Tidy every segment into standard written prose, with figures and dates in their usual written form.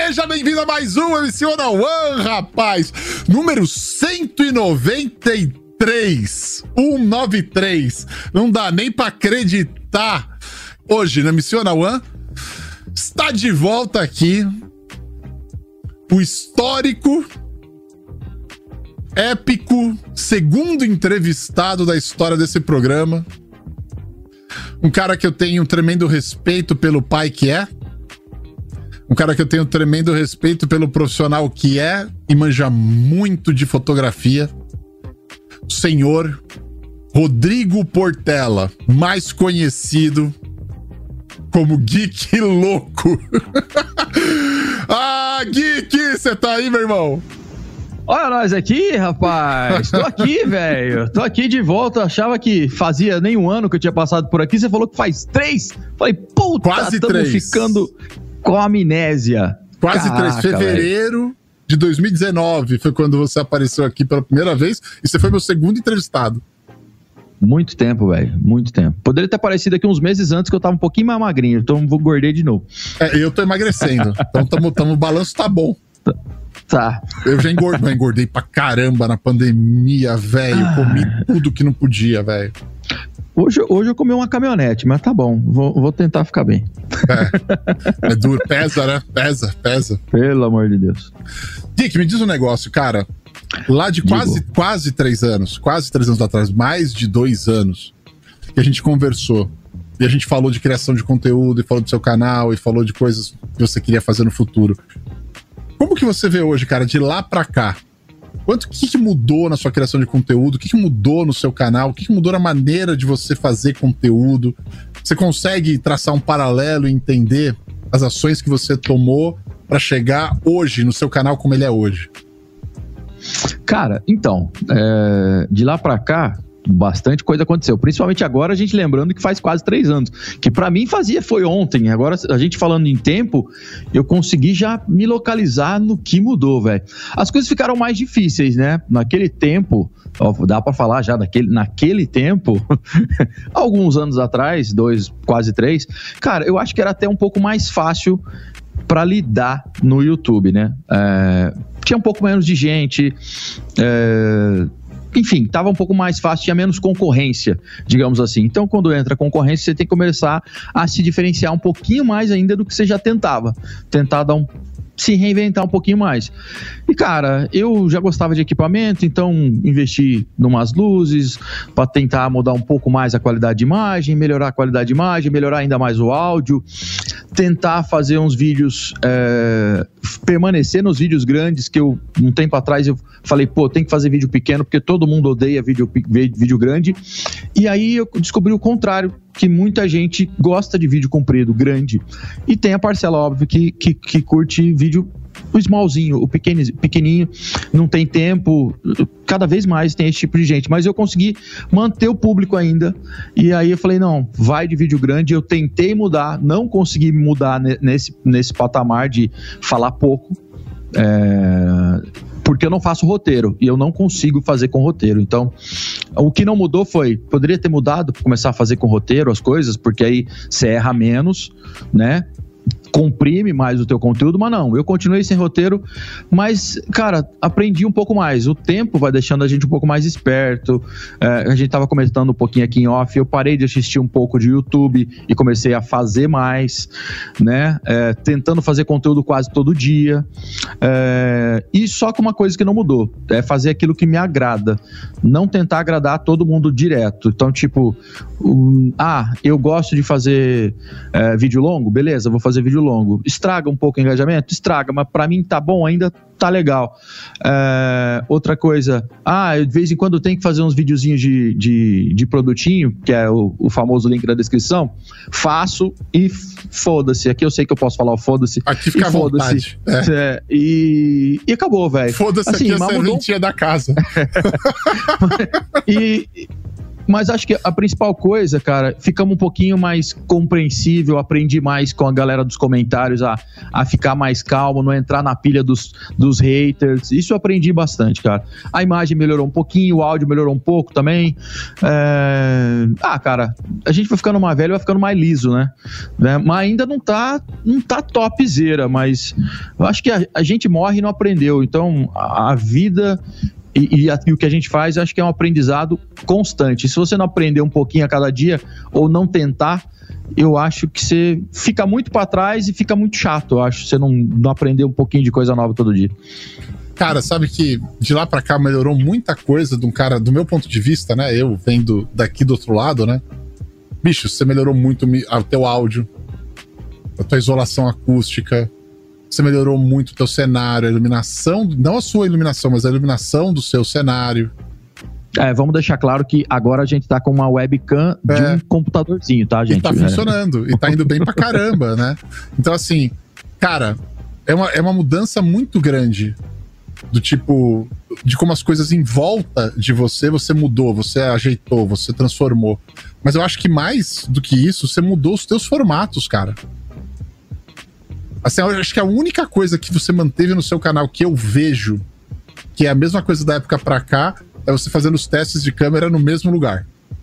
Seja bem-vindo a mais um MC One, rapaz! Número 193. 193. Não dá nem pra acreditar. Hoje, na MC One, está de volta aqui o histórico, épico, segundo entrevistado da história desse programa. Um cara que eu tenho um tremendo respeito pelo pai que é. Um cara que eu tenho tremendo respeito pelo profissional que é e manja muito de fotografia. O senhor Rodrigo Portela, mais conhecido como Geek Louco. Ah, Geek, você tá aí, meu irmão? Olha nós aqui, rapaz. Tô aqui, velho. Tô aqui de volta. Achava que fazia nem um ano que eu tinha passado por aqui. Você falou que faz 3. Falei, puta, quase 3. Ficando com amnésia. Quase 3. Fevereiro, véio, de 2019 foi quando você apareceu aqui pela primeira vez e você foi meu segundo entrevistado. Muito tempo, velho. Muito tempo. Poderia ter aparecido aqui uns meses antes que eu tava um pouquinho mais magrinho. Então vou engordei de novo. Eu tô emagrecendo. Então o balanço tá bom. Tá. Eu já engordei pra caramba na pandemia, velho. Comi tudo que não podia, velho. Hoje eu comi uma caminhonete, mas tá bom. Vou tentar ficar bem. É duro. Pesa, né? Pesa. Pelo amor de Deus. Dick, me diz um negócio, cara. Lá de quase 3 anos, quase 3 anos atrás, mais de 2 anos, que a gente conversou. E a gente falou de criação de conteúdo, e falou do seu canal, e falou de coisas que você queria fazer no futuro. Como que você vê hoje, cara, de lá pra cá? O que mudou na sua criação de conteúdo? O que mudou no seu canal? O que mudou na maneira de você fazer conteúdo? Você consegue traçar um paralelo e entender as ações que você tomou pra chegar hoje no seu canal como ele é hoje? Cara, então, de lá pra cá, bastante coisa aconteceu, principalmente agora a gente lembrando que faz quase 3 anos, que pra mim foi ontem. Agora a gente falando em tempo, eu consegui já me localizar no que mudou, velho. As coisas ficaram mais difíceis, né? Naquele tempo, dá pra falar já naquele tempo, alguns anos atrás, 2, quase 3, cara, eu acho que era até um pouco mais fácil pra lidar no YouTube, né? Tinha um pouco menos de gente, enfim, estava um pouco mais fácil, tinha menos concorrência, digamos assim. Então, quando entra concorrência, você tem que começar a se diferenciar um pouquinho mais ainda do que você já tentava. Tentar se reinventar um pouquinho mais. E, cara, eu já gostava de equipamento, então investi em umas luzes para tentar mudar um pouco mais a qualidade de imagem, melhorar a qualidade de imagem, melhorar ainda mais o áudio, tentar fazer uns vídeos, permanecer nos vídeos grandes, que um tempo atrás eu falei, tem que fazer vídeo pequeno, porque todo mundo odeia vídeo grande. E aí eu descobri o contrário, que muita gente gosta de vídeo comprido, grande. E tem a parcela, óbvio, que curte vídeo o smallzinho, o pequenininho, não tem tempo. Cada vez mais tem esse tipo de gente. Mas eu consegui manter o público ainda. E aí eu falei, não, vai de vídeo grande. Eu tentei mudar, não consegui mudar nesse patamar de falar pouco. Porque eu não faço roteiro e eu não consigo fazer com roteiro. Então, o que não mudou poderia ter mudado, começar a fazer com roteiro as coisas, porque aí você erra menos, né? Comprime mais o teu conteúdo, mas não, eu continuei sem roteiro, mas, cara, aprendi um pouco mais. O tempo vai deixando a gente um pouco mais esperto. A gente tava comentando um pouquinho aqui em off, eu parei de assistir um pouco de YouTube e comecei a fazer mais, né? Tentando fazer conteúdo quase todo dia. E só que uma coisa que não mudou, é fazer aquilo que me agrada, não tentar agradar todo mundo direto. Então, tipo, eu gosto de fazer vídeo longo, beleza, vou fazer vídeo longo. Estraga um pouco o engajamento? Estraga, mas pra mim tá bom ainda, tá legal. Outra coisa, de vez em quando eu tenho que fazer uns videozinhos de produtinho, que é o famoso link da descrição, faço e foda-se. Aqui eu sei que eu posso falar o foda-se. Aqui fica à vontade. E acabou, velho. Foda-se, assim, aqui é a serventia da casa. Mas acho que a principal coisa, cara, ficamos um pouquinho mais compreensível, aprendi mais com a galera dos comentários a ficar mais calmo, não entrar na pilha dos haters. Isso eu aprendi bastante, cara. A imagem melhorou um pouquinho, o áudio melhorou um pouco também. Cara, a gente vai ficando mais velho, vai ficando mais liso, né? Mas ainda não tá topzera, mas eu acho que a gente morre e não aprendeu. Então, a vida e o que a gente faz, acho que é um aprendizado constante. Se você não aprender um pouquinho a cada dia ou não tentar, eu acho que você fica muito para trás e fica muito chato, eu acho, você não aprender um pouquinho de coisa nova todo dia. Cara, sabe que de lá pra cá melhorou muita coisa de um cara, do meu ponto de vista, né? Eu vendo daqui do outro lado, né? Bicho, você melhorou muito o teu áudio, a tua isolação acústica, você melhorou muito o teu cenário, a iluminação, não a sua iluminação, mas a iluminação do seu cenário. Vamos deixar claro que agora a gente tá com uma webcam de um computadorzinho, tá, gente? E tá funcionando, e tá indo bem pra caramba, né? Então, assim, cara, é uma mudança muito grande do tipo, de como as coisas em volta de você mudou, você ajeitou, você transformou. Mas eu acho que mais do que isso, você mudou os teus formatos, cara. Assim, eu acho que a única coisa que você manteve no seu canal que eu vejo, que é a mesma coisa da época pra cá, é você fazendo os testes de câmera no mesmo lugar.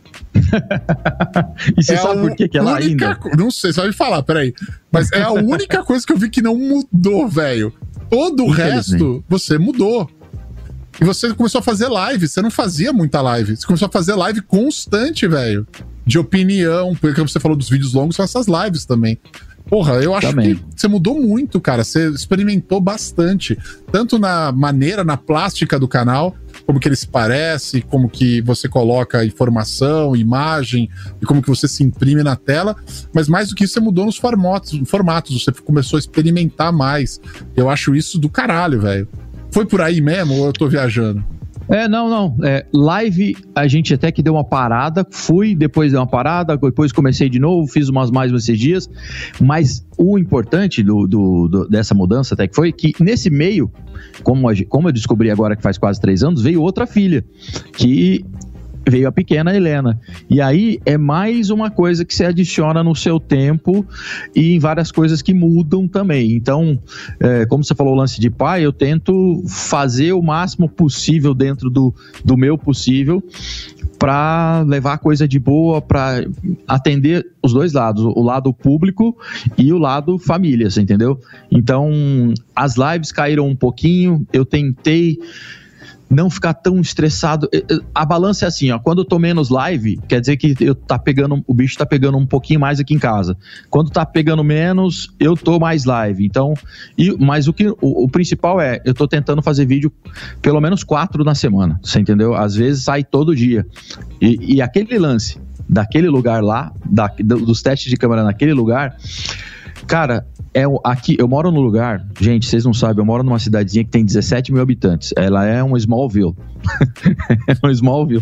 E você sabe por que é lá ainda? Não sei, você vai me falar, peraí. Mas é a única coisa que eu vi que não mudou, velho. Todo o resto, você mudou. E você começou a fazer live. Você não fazia muita live. Você começou a fazer live constante, velho. De opinião. Porque você falou dos vídeos longos, faz essas lives também. Porra, eu acho que você mudou muito, cara. Você experimentou bastante. Tanto na maneira, na plástica do canal, como que ele se parece, como que você coloca informação, imagem, e como que você se imprime na tela. Mas mais do que isso, você mudou nos formatos. Você começou a experimentar mais. Eu acho isso do caralho, velho. Foi por aí mesmo ou eu tô viajando? Não. Live, a gente até que deu uma parada, depois deu uma parada, depois comecei de novo, fiz mais esses dias, mas o importante dessa mudança até que foi que nesse meio, como eu descobri agora que faz quase 3 anos, veio outra filha, que veio a pequena Helena. E aí é mais uma coisa que você adiciona no seu tempo e em várias coisas que mudam também. Então, como você falou o lance de pai, eu tento fazer o máximo possível dentro do meu possível para levar coisa de boa, para atender os dois lados, o lado público e o lado família, você entendeu? Então, as lives caíram um pouquinho, eu tentei não ficar tão estressado. A balança é assim, ó, quando eu tô menos live, quer dizer que o bicho tá pegando um pouquinho mais aqui em casa. Quando tá pegando menos, eu tô mais live. Então, mas o principal eu tô tentando fazer vídeo pelo menos 4 na semana, você entendeu? Às vezes sai todo dia. E aquele lance daquele lugar lá, dos testes de câmera naquele lugar, cara, aqui, eu moro num lugar, gente, vocês não sabem, eu moro numa cidadezinha que tem 17 mil habitantes. Ela é um Smallville. É um Smallville.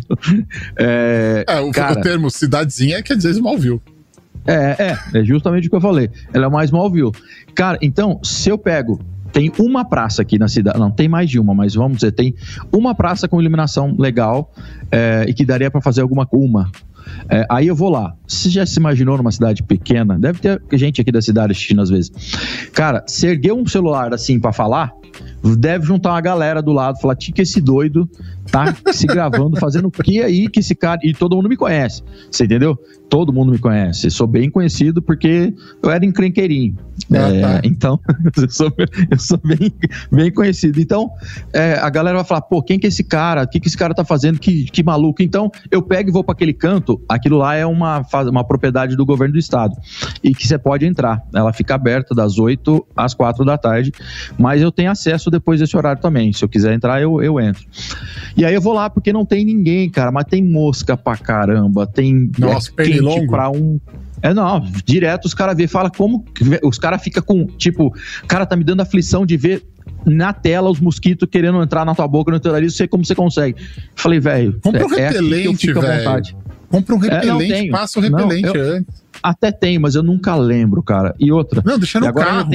O termo cidadezinha quer dizer Smallville. É justamente o que eu falei. Ela é uma Smallville. Cara, então, se eu pego, tem uma praça aqui na cidade, não, tem mais de uma, mas vamos dizer, tem uma praça com iluminação legal e que daria pra fazer uma. Aí eu vou lá. Você já se imaginou numa cidade pequena? Deve ter gente aqui da cidade assistindo às vezes. Cara, se erguer um celular assim pra falar, deve juntar uma galera do lado, falar, que esse doido tá se gravando, fazendo o que aí que esse cara... E todo mundo me conhece, você entendeu? Todo mundo me conhece. Sou bem conhecido porque eu era encrenqueirinho. Então, eu sou bem conhecido. Então, a galera vai falar, pô, quem que é esse cara? O que esse cara tá fazendo? Que maluco. Então, eu pego e vou para aquele canto. Aquilo lá é uma propriedade do governo do estado. E que você pode entrar. Ela fica aberta das 8 às 4 da tarde. Mas eu tenho acesso depois desse horário também. Se eu quiser entrar, eu entro. E aí eu vou lá porque não tem ninguém, cara. Mas tem mosca pra caramba. Tem quente pra um... direto os caras vê, fala como... Os caras ficam com, tipo... Cara, tá me dando aflição de ver na tela os mosquitos querendo entrar na tua boca, no teu nariz, não sei como você consegue. Falei, velho... Compra um repelente, velho. Compra um repelente, passa o repelente antes. Até tem, mas eu nunca lembro, cara. E outra... Não, deixa no carro.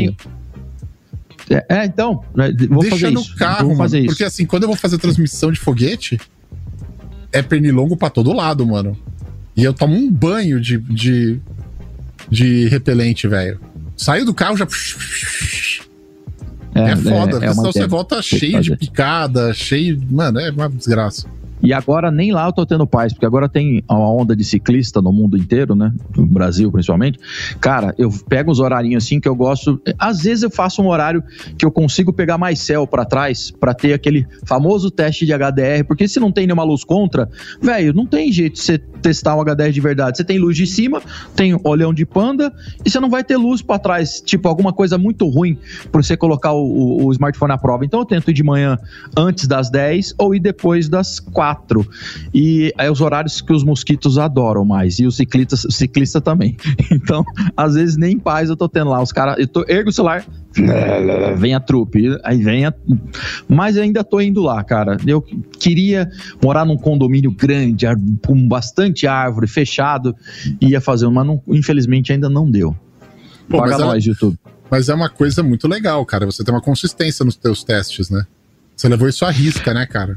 Então, vou fazer isso. Deixa no carro, mano. Porque assim, quando eu vou fazer transmissão de foguete, é pernilongo pra todo lado, mano. E eu tomo um banho de repelente, velho. Saio do carro, já... É foda, porque senão você volta cheio de picada, cheio... Mano, é uma desgraça. E agora nem lá eu tô tendo paz, porque agora tem uma onda de ciclista no mundo inteiro, né? No Brasil, principalmente. Cara, eu pego os horarinhos assim que eu gosto. Às vezes eu faço um horário que eu consigo pegar mais céu pra trás, pra ter aquele famoso teste de HDR, porque se não tem nenhuma luz contra, velho, não tem jeito de você testar um HDR de verdade. Você tem luz de cima, tem olhão de panda, e você não vai ter luz pra trás, tipo, alguma coisa muito ruim pra você colocar o smartphone à prova. Então eu tento ir de manhã antes das 10 ou ir depois das 4. E é os horários que os mosquitos adoram mais. E os ciclistas também. Então, às vezes nem em paz eu tô tendo lá. Os caras, ergo o celular, vem a trupe. Aí vem Mas eu ainda tô indo lá, cara. Eu queria morar num condomínio grande, com bastante árvore, fechado. Ia fazer mas não, infelizmente ainda não deu. Paga nós, YouTube. Mas é uma coisa muito legal, cara. Você tem uma consistência nos teus testes, né? Você levou isso à risca, né, cara?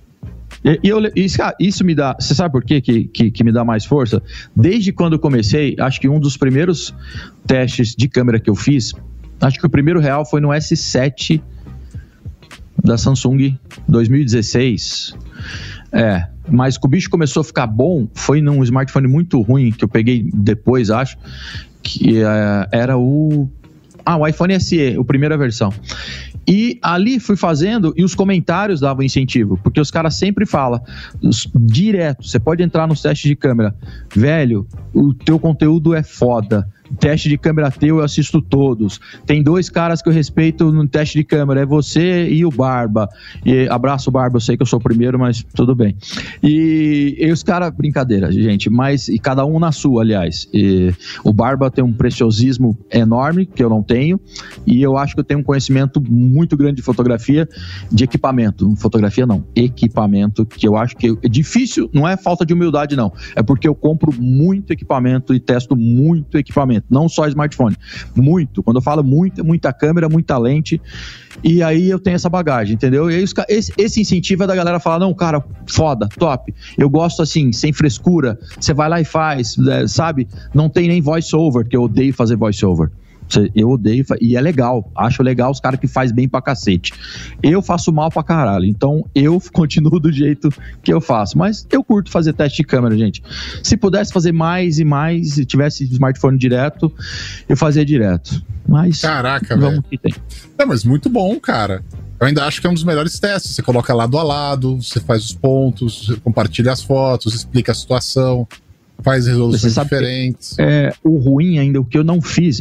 Isso me dá... Você sabe por quê que me dá mais força? Desde quando eu comecei, acho que um dos primeiros testes de câmera que eu fiz, acho que o primeiro real foi no S7 da Samsung 2016. Mas que o bicho começou a ficar bom foi num smartphone muito ruim que eu peguei depois, acho, que era o iPhone SE, a primeira versão. E ali fui fazendo e os comentários davam incentivo, porque os caras sempre falam direto, você pode entrar nos testes de câmera, velho, o teu conteúdo é foda, teste de câmera teu eu assisto todos, tem 2 caras que eu respeito no teste de câmera, é você e o Barba, e abraço Barba, eu sei que eu sou o primeiro, mas tudo bem. E os caras, brincadeira, gente, mas e cada um na sua, aliás. E o Barba tem um preciosismo enorme, que eu não tenho, e eu acho que eu tenho um conhecimento muito grande de fotografia, de equipamento, fotografia não, equipamento, que eu acho que é difícil, não é falta de humildade não, é porque eu compro muito equipamento e testo muito equipamento, não só smartphone, muito, quando eu falo muito, é muita câmera, muita lente, e aí eu tenho essa bagagem, entendeu? E aí esse incentivo é da galera falar, não, cara, foda, top, eu gosto assim, sem frescura, você vai lá e faz, sabe? Não tem nem voice over, que eu odeio fazer voice over. Eu odeio, e é legal, acho legal os caras que fazem bem pra cacete. Eu faço mal pra caralho, então eu continuo do jeito que eu faço, mas eu curto fazer teste de câmera, gente. Se pudesse fazer mais e mais, se tivesse smartphone direto, eu fazia direto, mas caraca, vamos que tem. Não, mas muito bom, cara. Eu ainda acho que é um dos melhores testes. Você coloca lado a lado, você faz os pontos, você compartilha as fotos, explica a situação, faz resoluções diferentes. O ruim ainda, o que eu não fiz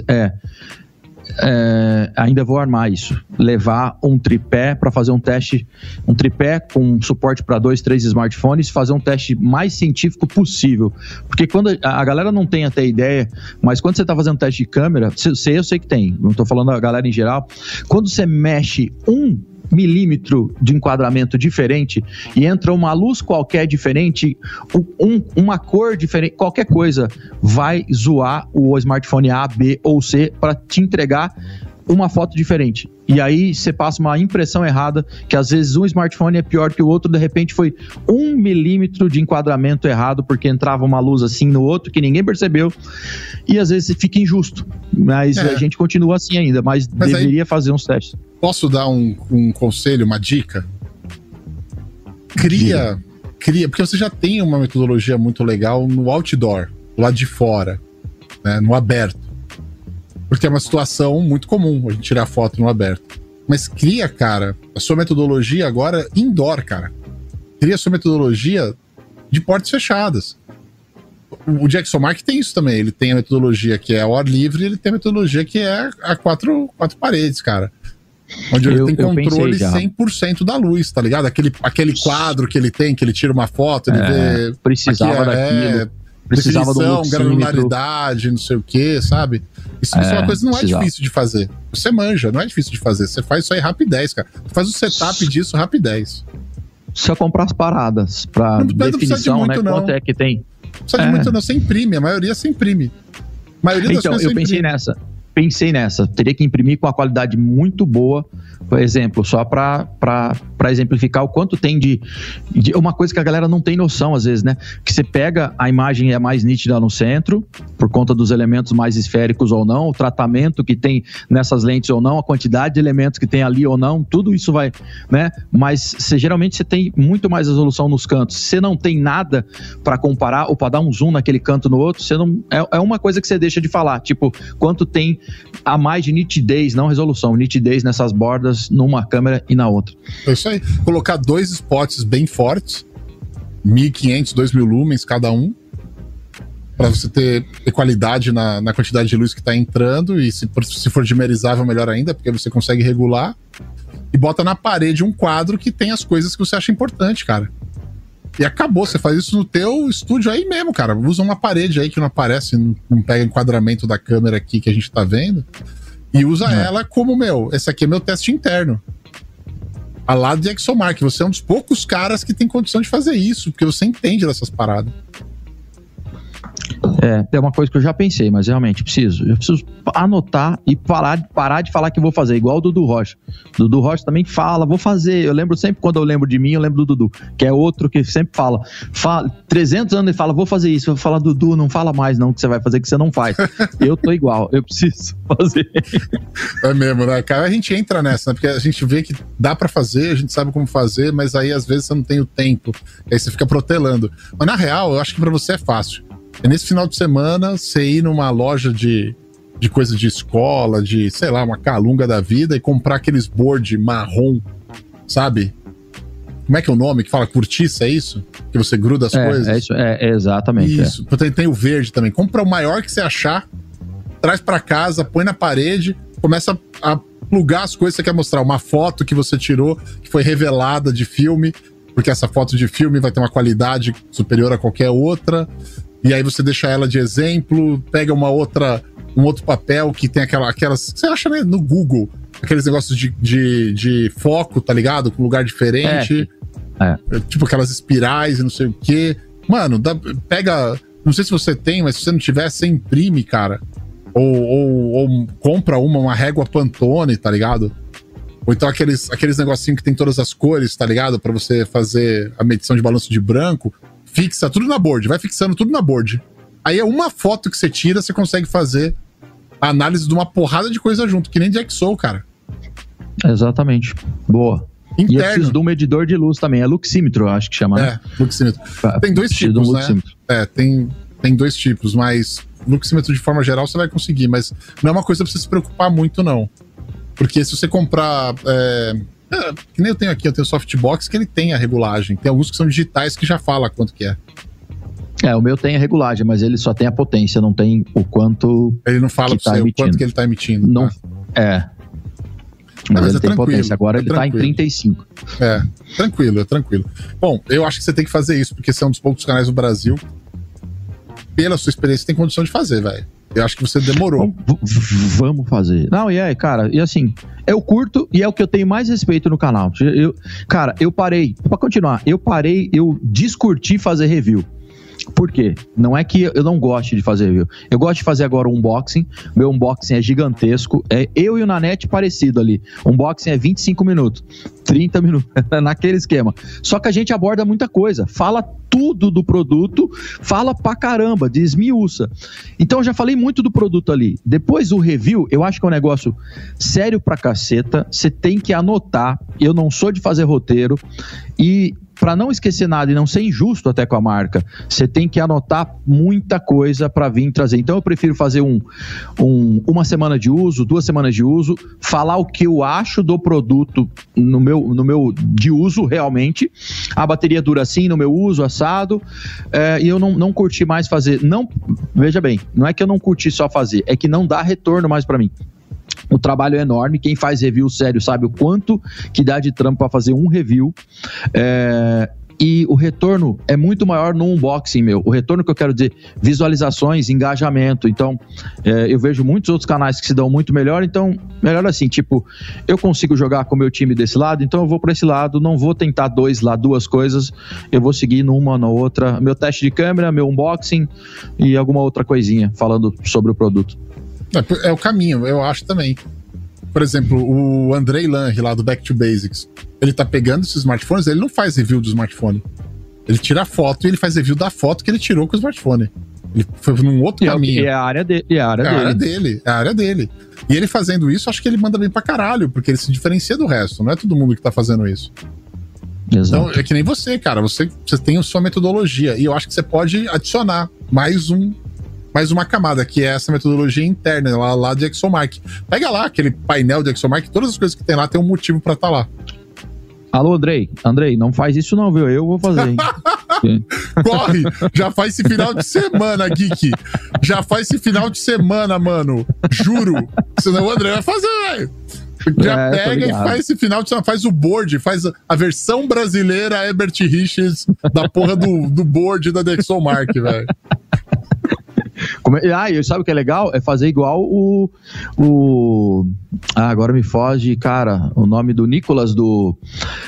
ainda vou armar isso, levar um tripé para fazer um teste, um tripé com suporte para 2, 3 smartphones, fazer um teste mais científico possível, porque quando a galera não tem até ideia, mas quando você está fazendo teste de câmera, eu sei que tem, não estou falando a galera em geral, quando você mexe 1 milímetro de enquadramento diferente e entra uma luz qualquer diferente, uma cor diferente, qualquer coisa vai zoar o smartphone A, B ou C para te entregar uma foto diferente. E aí você passa uma impressão errada, que às vezes um smartphone é pior que o outro, de repente foi 1 milímetro de enquadramento errado, porque entrava uma luz assim no outro, que ninguém percebeu, e às vezes fica injusto. Mas a gente continua assim ainda, mas deveria aí fazer uns testes. Posso dar um conselho, uma dica? Cria, porque você já tem uma metodologia muito legal no outdoor, do lado de fora, né, no aberto. Porque é uma situação muito comum a gente tirar foto no aberto. Mas cria, cara, a sua metodologia agora indoor, cara. Cria a sua metodologia de portas fechadas. O Jackson Mark tem isso também. Ele tem a metodologia que é ao ar livre e ele tem a metodologia que é a quatro paredes, cara. Onde ele tem controle 100% da luz, tá ligado? Aquele quadro que ele tem, que ele tira uma foto, ele vê... Precisava daquilo. Precisava definição, granularidade, não sei o que, sabe? Isso é uma coisa que não é difícil de fazer. Você manja, não é difícil de fazer. Você faz isso aí rapidez, cara. Você faz o setup disso rapidez. Só comprar as paradas pra definição, muito, né? Quanto é que tem? Não precisa de muito, não. Você imprime. A maioria você imprime. A maioria das então, eu pensei nessa. Teria que imprimir com uma qualidade muito boa por exemplo, só para exemplificar o quanto tem de uma coisa que a galera não tem noção às vezes, né? Que você pega a imagem é mais nítida no centro, por conta dos elementos mais esféricos ou não, o tratamento que tem nessas lentes ou não, a quantidade de elementos que tem ali ou não, tudo isso vai, né? Mas geralmente você tem muito mais resolução nos cantos. Se você não tem nada para comparar ou para dar um zoom naquele canto no outro, você não é uma coisa que você deixa de falar, tipo, quanto tem a mais de nitidez, não resolução, nitidez nessas bordas numa câmera e na outra. É isso aí. Colocar 2 spots bem fortes, 1.500, 2.000 lumens cada um, para você ter qualidade na quantidade de luz que está entrando, e se for dimerizável, melhor ainda, porque você consegue regular. E bota na parede um quadro que tem as coisas que você acha importante, cara. E acabou, você faz isso no teu estúdio aí mesmo, cara. Usa uma parede aí que não aparece, não pega enquadramento da câmera aqui que a gente tá vendo, e usa ela como, esse aqui é meu teste interno. Ao lado de ExoMark, você é um dos poucos caras que tem condição de fazer isso, porque você entende dessas paradas. É uma coisa que eu já pensei, mas realmente eu preciso anotar e parar de falar que vou fazer, igual o Dudu Rocha. Dudu Rocha também fala, vou fazer. Eu lembro sempre, quando eu lembro de mim, eu lembro do Dudu, que é outro que sempre fala 300 anos ele fala, vou fazer isso. Eu falo, Dudu, não fala mais não que você vai fazer, que você não faz. Eu tô igual, eu preciso fazer. É mesmo, né, cara? A gente entra nessa, né? Porque a gente vê que dá pra fazer, a gente sabe como fazer, mas aí às vezes você não tem o tempo, aí você fica protelando. Mas na real, eu acho que pra você é fácil. É nesse final de semana, você ir numa loja de coisa de escola, de, sei lá, uma calunga da vida, e comprar aqueles board marrom, sabe? Como é que é o nome? Que fala cortiça, é isso? Que você gruda as coisas? É isso, exatamente. Isso, tem o verde também. Compra o maior que você achar, traz pra casa, põe na parede, começa a plugar as coisas que você quer mostrar. Uma foto que você tirou, que foi revelada de filme, porque essa foto de filme vai ter uma qualidade superior a qualquer outra. E aí você deixa ela de exemplo, pega um outro papel que tem aquelas... Você acha, né, no Google, aqueles negócios de foco, tá ligado? Com lugar diferente. Tipo aquelas espirais e não sei o quê. Mano, pega... Não sei se você tem, mas se você não tiver, você imprime, cara. Ou compra uma régua Pantone, tá ligado? Ou então aqueles negocinhos que tem todas as cores, tá ligado? Pra você fazer a medição de balanço de branco. Fixa tudo na board, vai fixando tudo na board. Aí é uma foto que você tira, você consegue fazer a análise de uma porrada de coisa junto, que nem de Exo, cara. Exatamente. Boa. Interno. E eu preciso de um medidor de luz também, é luxímetro, eu acho que chama, né? Luxímetro. Tem 2 tipos, né? Tem 2 tipos, mas luxímetro de forma geral você vai conseguir, mas não é uma coisa pra você se preocupar muito, não. Porque se você comprar... que nem eu tenho aqui, eu tenho o softbox que ele tem a regulagem. Tem alguns que são digitais que já fala quanto que é. O meu tem a regulagem, mas ele só tem a potência, não tem o quanto. Ele não fala pra você o quanto que ele tá emitindo. Não, tá? Mas ele tem potência. Agora ele tá em 35. Tranquilo. Bom, eu acho que você tem que fazer isso, porque você é um dos poucos canais do Brasil, pela sua experiência, tem condição de fazer, velho. Eu acho que você demorou. Vamos fazer. Não, cara, e assim, eu curto e é o que eu tenho mais respeito no canal. Eu parei, pra continuar, eu descurti fazer review. Por quê? Não é que eu não goste de fazer review. Eu gosto de fazer agora um unboxing. Meu unboxing é gigantesco. É eu e o Nanete parecido ali. Unboxing é 25 minutos, 30 minutos, naquele esquema. Só que a gente aborda muita coisa. Fala tudo do produto, fala pra caramba, desmiuça. Então eu já falei muito do produto ali. Depois o review, eu acho que é um negócio sério pra caceta. Você tem que anotar. Eu não sou de fazer roteiro. E para não esquecer nada e não ser injusto até com a marca, você tem que anotar muita coisa para vir trazer. Então eu prefiro fazer uma semana de uso, 2 semanas de uso, falar o que eu acho do produto no meu de uso realmente. A bateria dura assim no meu uso, assado, e eu não curti mais fazer. Não, veja bem, não é que eu não curti só fazer, é que não dá retorno mais para mim. O trabalho é enorme, quem faz review sério sabe o quanto que dá de trampo para fazer um review, e o retorno é muito maior no unboxing meu. O retorno que eu quero dizer, visualizações, engajamento. Então, eu vejo muitos outros canais que se dão muito melhor, então, melhor assim, tipo, eu consigo jogar com o meu time desse lado, então eu vou para esse lado, não vou tentar 2 coisas, eu vou seguir numa, na outra, meu teste de câmera, meu unboxing e alguma outra coisinha falando sobre o produto. É o caminho, eu acho também. por exemplo, o Andrei Lange, lá do Back to Basics, ele tá pegando esses smartphones, ele não faz review do smartphone. Ele tira a foto e ele faz review da foto que ele tirou com o smartphone. Ele foi num outro caminho. É a área dele. É a área dele. E ele fazendo isso, acho que ele manda bem pra caralho, porque ele se diferencia do resto. Não é todo mundo que tá fazendo isso. Exato. Então, é que nem você, cara. Você tem a sua metodologia. E eu acho que você pode adicionar mais uma camada, que é essa metodologia interna lá de ExoMark. Pega lá aquele painel de ExoMark, todas as coisas que tem lá tem um motivo pra estar lá. Alô, Andrei, não faz isso não, viu? Eu vou fazer, hein? Corre! Já faz esse final de semana, Geek! Já faz esse final de semana, mano! Juro! Senão o André vai fazer, velho! Já pega e faz esse final de semana, faz o board, faz a versão brasileira Herbert Richards da porra do board da ExoMark, velho. E sabe o que é legal? É fazer igual agora me foge, cara, o nome do Nicolas do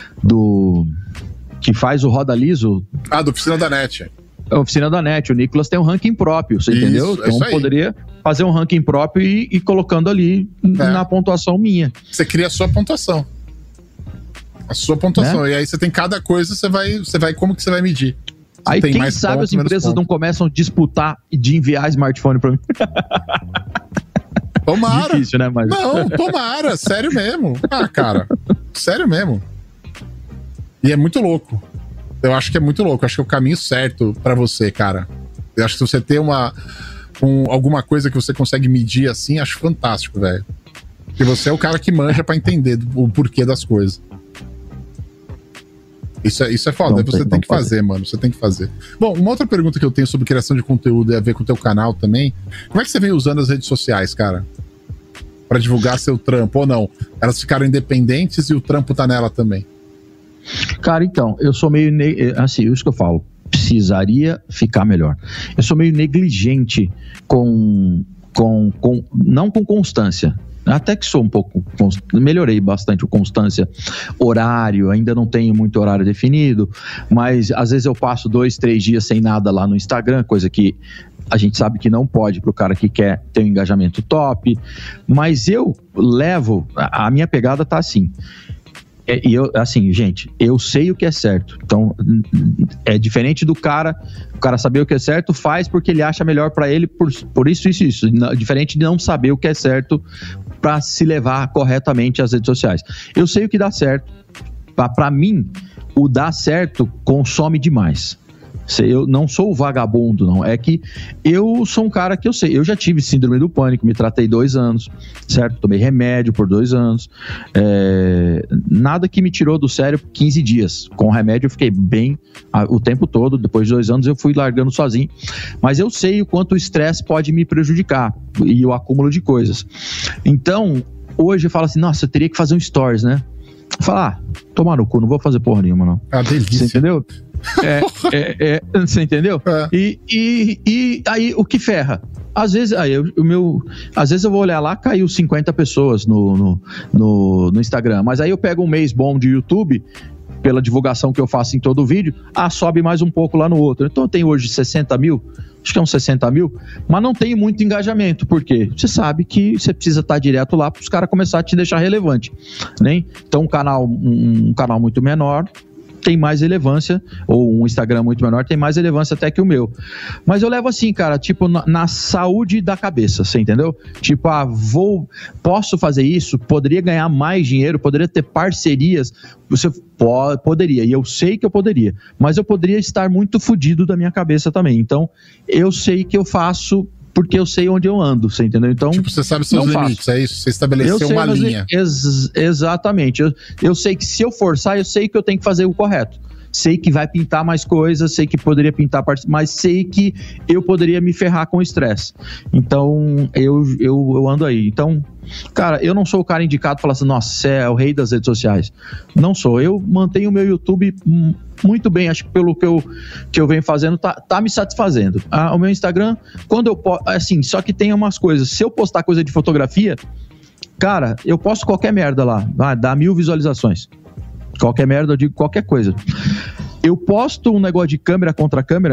que faz o Roda Liso. Do Oficina da Net. A Oficina da Net. O Nicolas tem um ranking próprio, você entendeu? Então poderia fazer um ranking próprio e ir colocando ali na pontuação minha. Você cria a sua pontuação. A sua pontuação. Né? E aí você tem cada coisa, você vai como que você vai medir. Aí quem sabe as empresas não começam a disputar de enviar smartphone pra mim. Tomara. Difícil, né? Mas... Não, tomara. Sério mesmo. Cara. Sério mesmo. E é muito louco. Eu acho que é muito louco. Eu acho que é o caminho certo pra você, cara. Eu acho que se você ter alguma coisa que você consegue medir assim, acho fantástico, velho. Porque você é o cara que manja pra entender o porquê das coisas. Isso é foda, você tem que fazer, mano. Você tem que fazer. Bom, uma outra pergunta que eu tenho sobre criação de conteúdo e a ver com o teu canal também. Como é que você vem usando as redes sociais, cara? Pra divulgar seu trampo, ou não? Elas ficaram independentes e o trampo tá nela também? Cara, então, eu sou meio... Assim, isso que eu falo. Precisaria ficar melhor. Eu sou meio negligente não com constância. Até que sou um pouco... Melhorei bastante a constância. Horário, ainda não tenho muito horário definido, mas às vezes eu passo 2-3 dias sem nada lá no Instagram, coisa que a gente sabe que não pode pro cara que quer ter um engajamento top, mas eu levo... A minha pegada tá assim... E eu, assim, gente, eu sei o que é certo. Então, é diferente do cara, o cara saber o que é certo, faz porque ele acha melhor pra ele por isso. Diferente de não saber o que é certo pra se levar corretamente às redes sociais. Eu sei o que dá certo. Pra mim, o dar certo consome demais. Eu não sou o vagabundo, não. É que eu sou um cara que eu sei. Eu já tive síndrome do pânico, me tratei 2 anos, certo? Tomei remédio por 2 anos. Nada que me tirou do sério 15 dias. Com o remédio eu fiquei bem o tempo todo. Depois de 2 anos eu fui largando sozinho. Mas eu sei o quanto o estresse pode me prejudicar e o acúmulo de coisas. Então, hoje eu falo assim, nossa, eu teria que fazer um stories, né? Falar, tomar no cu, não vou fazer porra nenhuma, não. Delícia. Você entendeu? Você entendeu? E aí o que ferra? Às vezes, às vezes eu vou olhar lá, caiu 50 pessoas no Instagram, mas aí eu pego um mês bom de YouTube, pela divulgação que eu faço em todo o vídeo, sobe mais um pouco lá no outro. Então eu tenho hoje 60 mil, acho que é uns 60 mil, mas não tenho muito engajamento, porque você sabe que você precisa estar direto lá para os caras começarem a te deixar relevante, né? Então um canal muito menor tem mais relevância, ou um Instagram muito menor tem mais relevância até que o meu. Mas eu levo assim, cara, tipo, na saúde da cabeça, você entendeu? Tipo, posso fazer isso, poderia ganhar mais dinheiro, poderia ter parcerias, você poderia, e eu sei que eu poderia, mas eu poderia estar muito fodido da minha cabeça também. Então, eu sei que eu faço porque eu sei onde eu ando, você entendeu? Então, tipo, você sabe seus limites, é isso? Você estabeleceu uma linha. Exatamente. Eu sei que se eu forçar, eu sei que eu tenho que fazer o correto. Sei que vai pintar mais coisas, sei que poderia pintar, mas sei que eu poderia me ferrar com o estresse. Então, eu ando aí. Então, cara, eu não sou o cara indicado para falar assim, nossa, você é o rei das redes sociais. Não sou. Eu mantenho o meu YouTube muito bem, acho que pelo que eu venho fazendo, tá me satisfazendo. O meu Instagram, quando eu posto, assim, só que tem umas coisas. Se eu postar coisa de fotografia, cara, eu posto qualquer merda lá, dá 1000 visualizações. Qualquer merda, eu digo qualquer coisa. Eu posto um negócio de câmera contra câmera,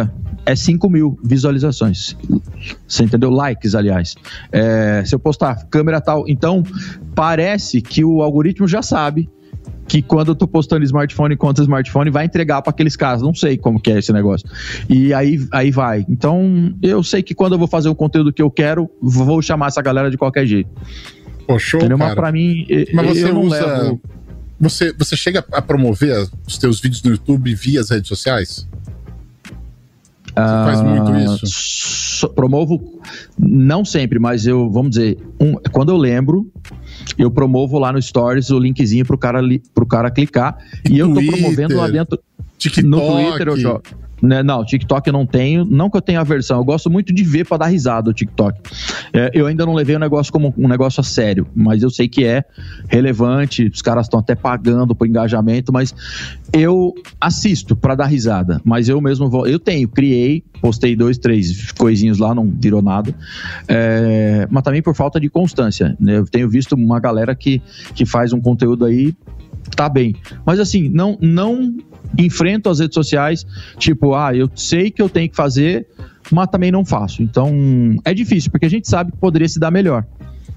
é 5 mil visualizações. Você entendeu? Likes, aliás. Se eu postar câmera tal... Então, parece que o algoritmo já sabe que quando eu tô postando smartphone contra smartphone, vai entregar para aqueles caras. Não sei como que é esse negócio. E aí vai. Então, eu sei que quando eu vou fazer o conteúdo que eu quero, vou chamar essa galera de qualquer jeito. Pô, show, entendeu? cara. Mas pra mim, mas você eu não usa... levo... Você chega a promover os teus vídeos no YouTube via as redes sociais? Você faz muito isso? Promovo, não sempre, mas vamos dizer, quando eu lembro, eu promovo lá no Stories o linkzinho pro cara clicar. E eu tô promovendo lá dentro. TikTok. No Twitter eu jogo. Não, TikTok eu não tenho. Não que eu tenha aversão, eu gosto muito de ver pra dar risada o TikTok. Eu ainda não levei o negócio como um negócio a sério, mas eu sei que é relevante, os caras estão até pagando por engajamento, mas eu assisto pra dar risada. Mas eu mesmo criei, postei 2, 3 coisinhos lá, não virou nada. Mas também por falta de constância, né? Eu tenho visto uma galera que faz um conteúdo aí, tá bem. Mas assim, não enfrento as redes sociais, tipo, eu sei que eu tenho que fazer, mas também não faço. Então, é difícil, porque a gente sabe que poderia se dar melhor.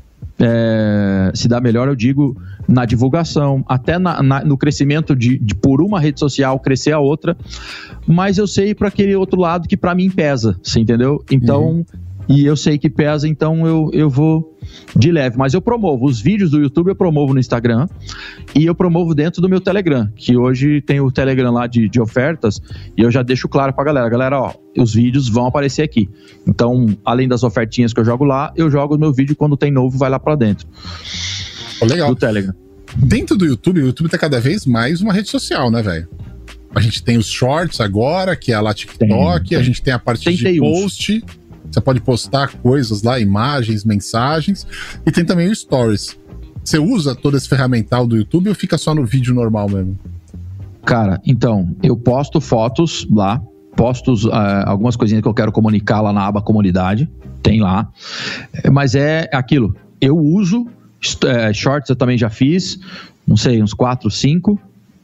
Se dar melhor, eu digo, na divulgação, até no crescimento de por uma rede social crescer a outra, mas eu sei para aquele outro lado que para mim pesa, você entendeu? Então, e eu sei que pesa, então eu vou de leve, mas eu promovo os vídeos do YouTube, eu promovo no Instagram e eu promovo dentro do meu Telegram, que hoje tem o Telegram lá de ofertas, e eu já deixo claro pra galera, ó, os vídeos vão aparecer aqui. Então, além das ofertinhas que eu jogo lá, eu jogo o meu vídeo, quando tem novo, vai lá pra dentro. Legal. Do Telegram. Dentro do YouTube, o YouTube tá cada vez mais uma rede social, né, velho? A gente tem os Shorts agora, que é lá TikTok, a gente tem a parte de post. Você pode postar coisas lá, imagens, mensagens. E tem também o Stories. Você usa todo esse ferramental do YouTube ou fica só no vídeo normal mesmo? Cara, então, eu posto fotos lá. Posto algumas coisinhas que eu quero comunicar lá na aba comunidade. Tem lá. Mas é aquilo. Eu uso. Shorts eu também já fiz. Não sei, uns 4, 5.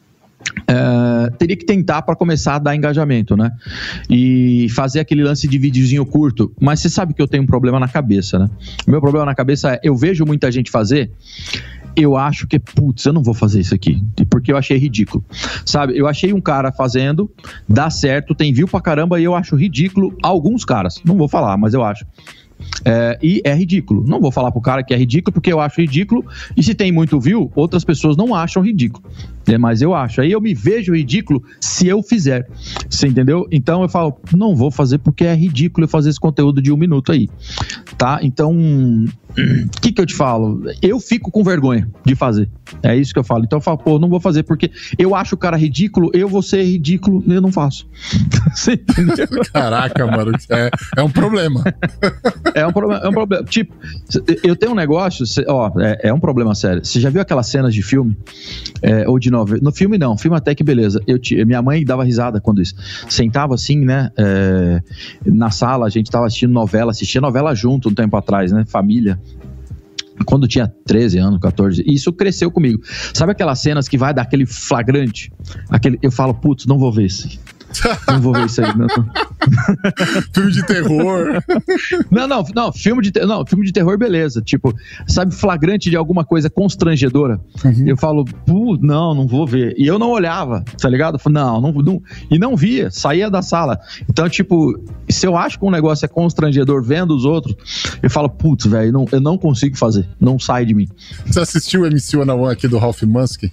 Teria que tentar para começar a dar engajamento, né? E fazer aquele lance de videozinho curto. Mas você sabe que eu tenho um problema na cabeça, né? O meu problema na cabeça é, eu vejo muita gente fazer, eu acho que, eu não vou fazer isso aqui, porque eu achei ridículo, sabe? Eu achei um cara fazendo, dá certo, tem view pra caramba, e eu acho ridículo alguns caras. Não vou falar, mas eu acho. E é ridículo. Não vou falar pro cara que é ridículo, porque eu acho ridículo, e se tem muito view, outras pessoas não acham ridículo, mas eu acho. Aí eu me vejo ridículo se eu fizer, você entendeu? Então eu falo, não vou fazer porque é ridículo eu fazer esse conteúdo de 1 minuto aí, tá? Então, o que eu te falo? Eu fico com vergonha de fazer, é isso que eu falo. Então eu falo, não vou fazer porque eu acho o cara ridículo, eu vou ser ridículo, eu não faço. Você entendeu? Caraca, mano, é um problema. É um problema. Tipo, eu tenho um negócio, é um problema sério. Você já viu aquelas cenas de filme? Ou de novela? No filme não, filme até que beleza. Minha mãe dava risada quando isso. Sentava assim, né? Na sala, a gente tava assistia novela junto um tempo atrás, né? Família. Quando tinha 13 anos, 14, isso cresceu comigo. Sabe aquelas cenas que vai dar aquele flagrante? Eu falo, não vou ver isso. Não vou ver isso aí. Não. Filme de terror. Não, filme de terror, beleza. Tipo, sabe, flagrante de alguma coisa constrangedora. Eu falo, não vou ver. E eu não olhava, tá ligado? Eu falo, não. E não via, saía da sala. Então, tipo, se eu acho que um negócio é constrangedor vendo os outros, eu falo, velho, eu não consigo fazer. Não sai de mim. Você assistiu o MC 101 aqui do Ralph Musk?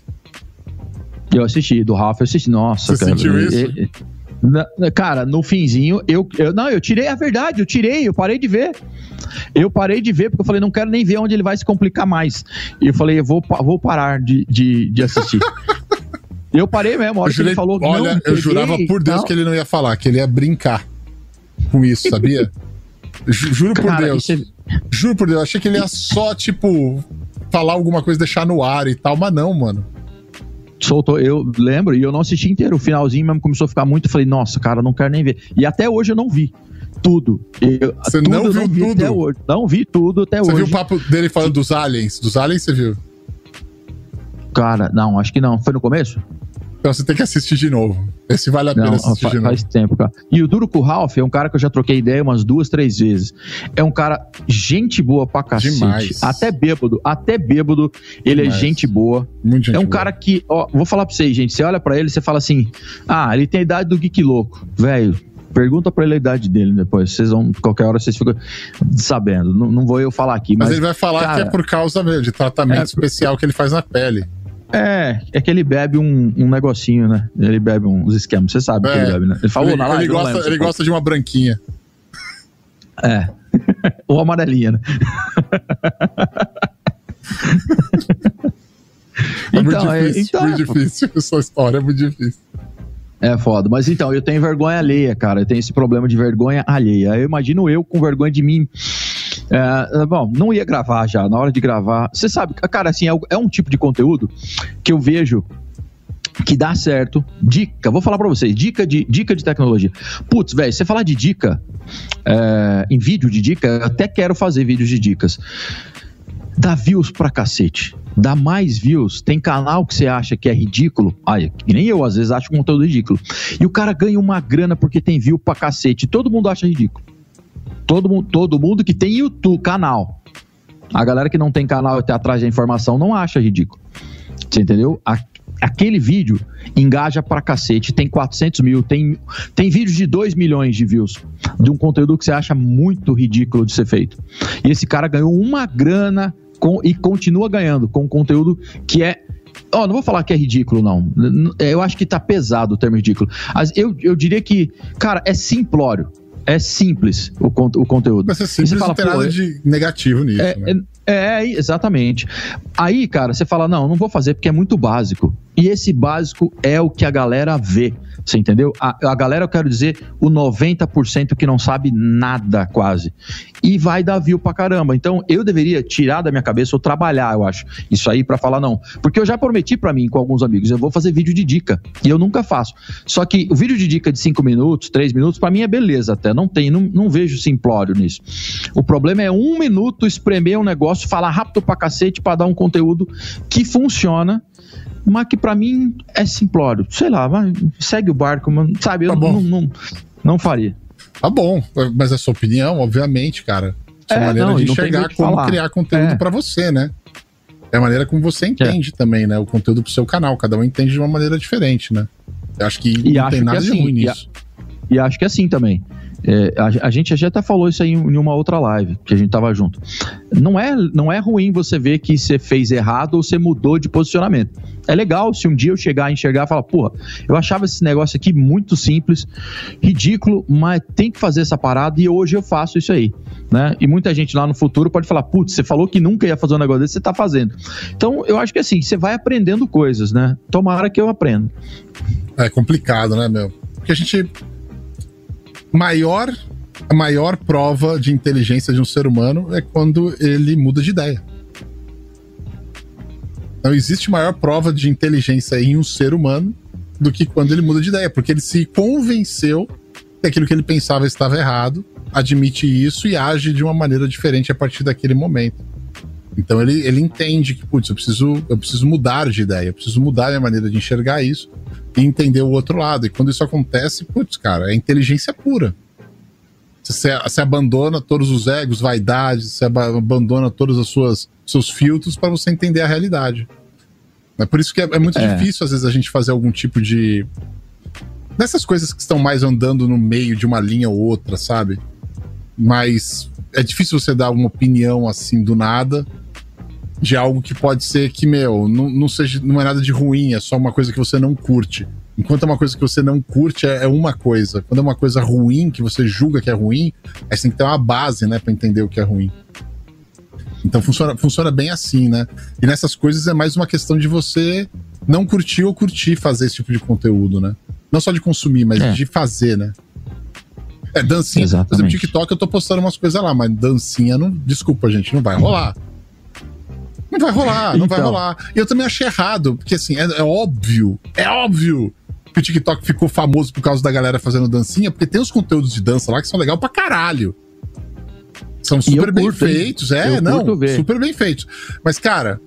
Eu assisti, do Ralph, eu assisti. Nossa, você sentiu isso? Cara, no finzinho, eu tirei a verdade, eu parei de ver. Eu parei de ver porque eu falei, não quero nem ver onde ele vai se complicar mais. E eu falei, eu vou parar de assistir. Eu parei mesmo, a hora que ele falou... Olha, eu jurava por Deus que ele não ia falar, que ele ia brincar com isso, sabia? Juro por Deus. Juro por Deus, achei que ele ia só, tipo, falar alguma coisa, deixar no ar e tal, mas não, mano. Soltou, eu lembro, e eu não assisti inteiro. O finalzinho mesmo começou a ficar muito. Eu falei, nossa, cara, não quero nem ver. E até hoje eu não vi tudo. Você não viu tudo? Até hoje. Não vi tudo até hoje. Você viu o papo dele falando dos aliens? Dos aliens você viu? Cara, não, acho que não. Foi no começo? Então você tem que assistir de novo. Esse vale a pena assistir de novo. Faz tempo, cara. E o Duro com o Ralph é um cara que eu já troquei ideia umas 2, 3 vezes. É um cara gente boa pra cacete. Demais. Até bêbado, ele é gente boa. Muito gente boa. Cara que, vou falar pra vocês, gente, você olha pra ele, você fala assim, ele tem a idade do Geek Louco. Velho, pergunta pra ele a idade dele depois. Vocês vão, qualquer hora vocês ficam sabendo. Não vou eu falar aqui. Mas ele vai falar, cara, que é por causa de tratamento especial que ele faz na pele. É que ele bebe um negocinho, né? Ele bebe uns esquemas, você sabe que ele bebe, né? Ele falou na live. Ele gosta de uma branquinha. Ou amarelinha, né? Muito difícil. Essa história é muito difícil. É foda, mas então, eu tenho vergonha alheia, cara. Eu tenho esse problema de vergonha alheia. Eu imagino eu com vergonha de mim. Bom, não ia gravar já, na hora de gravar. Você sabe, cara, assim, é um tipo de conteúdo que eu vejo que dá certo. Dica, vou falar pra vocês, dica de tecnologia. Putz, velho, você falar de dica, em vídeo de dica, eu até quero fazer vídeos de dicas. Dá views pra cacete. Dá mais views. Tem canal que você acha que é ridículo. Que nem eu, às vezes, acho conteúdo ridículo. E o cara ganha uma grana porque tem view pra cacete. Todo mundo acha ridículo. Todo mundo que tem YouTube, canal. A galera que não tem canal e até atrás da informação não acha ridículo. Você entendeu? Aquele vídeo engaja pra cacete, tem 400 mil, tem vídeos de 2 milhões de views, de um conteúdo que você acha muito ridículo de ser feito. E esse cara ganhou uma grana e continua ganhando com um conteúdo que é... não vou falar que é ridículo, não. Eu acho que tá pesado o termo ridículo. Eu diria que, cara, é simplório. É simples o conteúdo. Mas é simples, não tem nada de negativo nisso, né? Exatamente. Aí, cara, você fala, não vou fazer porque é muito básico. E esse básico é o que a galera vê, você entendeu? A galera, eu quero dizer, o 90% que não sabe nada quase. E vai dar view pra caramba. Então, eu deveria tirar da minha cabeça ou trabalhar, eu acho, isso aí pra falar não. Porque eu já prometi pra mim, com alguns amigos, eu vou fazer vídeo de dica. E eu nunca faço. Só que o vídeo de dica de 5 minutos, 3 minutos, pra mim é beleza até. Não vejo simplório nisso. O problema é 1 minuto espremer um negócio, falar rápido pra cacete pra dar um conteúdo que funciona, mas que pra mim é simplório. Sei lá, segue o barco, sabe? Eu não faria. Tá bom, mas é sua opinião, obviamente, cara. Sua maneira de enxergar como criar conteúdo pra você, né? É a maneira como você entende também, né? O conteúdo pro seu canal. Cada um entende de uma maneira diferente, né? Eu acho que não tem nada de ruim nisso. E acho que é assim também. A gente já até falou isso aí em uma outra live, que a gente tava junto. Não é ruim você ver que você fez errado ou você mudou de posicionamento. É legal se um dia eu chegar e enxergar e falar, porra, eu achava esse negócio aqui muito simples, ridículo, mas tem que fazer essa parada e hoje eu faço isso aí, né? E muita gente lá no futuro pode falar, putz, você falou que nunca ia fazer um negócio desse, você tá fazendo. Então, eu acho que assim, você vai aprendendo coisas, né? Tomara que eu aprenda. É complicado, né, meu? Porque a gente... A maior prova de inteligência de um ser humano é quando ele muda de ideia. Não existe maior prova de inteligência em um ser humano do que quando ele muda de ideia, porque ele se convenceu que aquilo que ele pensava estava errado, admite isso e age de uma maneira diferente a partir daquele momento. Então ele entende que, putz, eu preciso mudar de ideia, eu preciso mudar a minha maneira de enxergar isso e entender o outro lado. E quando isso acontece, putz, cara, é inteligência pura. Você abandona todos os egos, vaidades, você abandona todos os seus filtros para você entender a realidade. É por isso que é muito difícil, às vezes, a gente fazer algum tipo de... Dessas coisas que estão mais andando no meio de uma linha ou outra, sabe? Mas é difícil você dar uma opinião assim do nada de algo que pode ser que, não é nada de ruim, é só uma coisa que você não curte. Enquanto é uma coisa que você não curte, é uma coisa. Quando é uma coisa ruim, que você julga que é ruim, aí você tem que ter uma base, né, pra entender o que é ruim. Então funciona bem assim, né? E nessas coisas é mais uma questão de você não curtir ou curtir fazer esse tipo de conteúdo, né? Não só de consumir, mas de fazer, né? Dancinha. Exatamente. Por exemplo, TikTok eu tô postando umas coisas lá, mas dancinha não... Desculpa, gente, não vai rolar. Não vai rolar, não vai rolar. E eu também achei errado, porque assim, é óbvio que o TikTok ficou famoso por causa da galera fazendo dancinha, porque tem os conteúdos de dança lá que são legal pra caralho. São super bem feitos, super bem feitos. Mas, cara,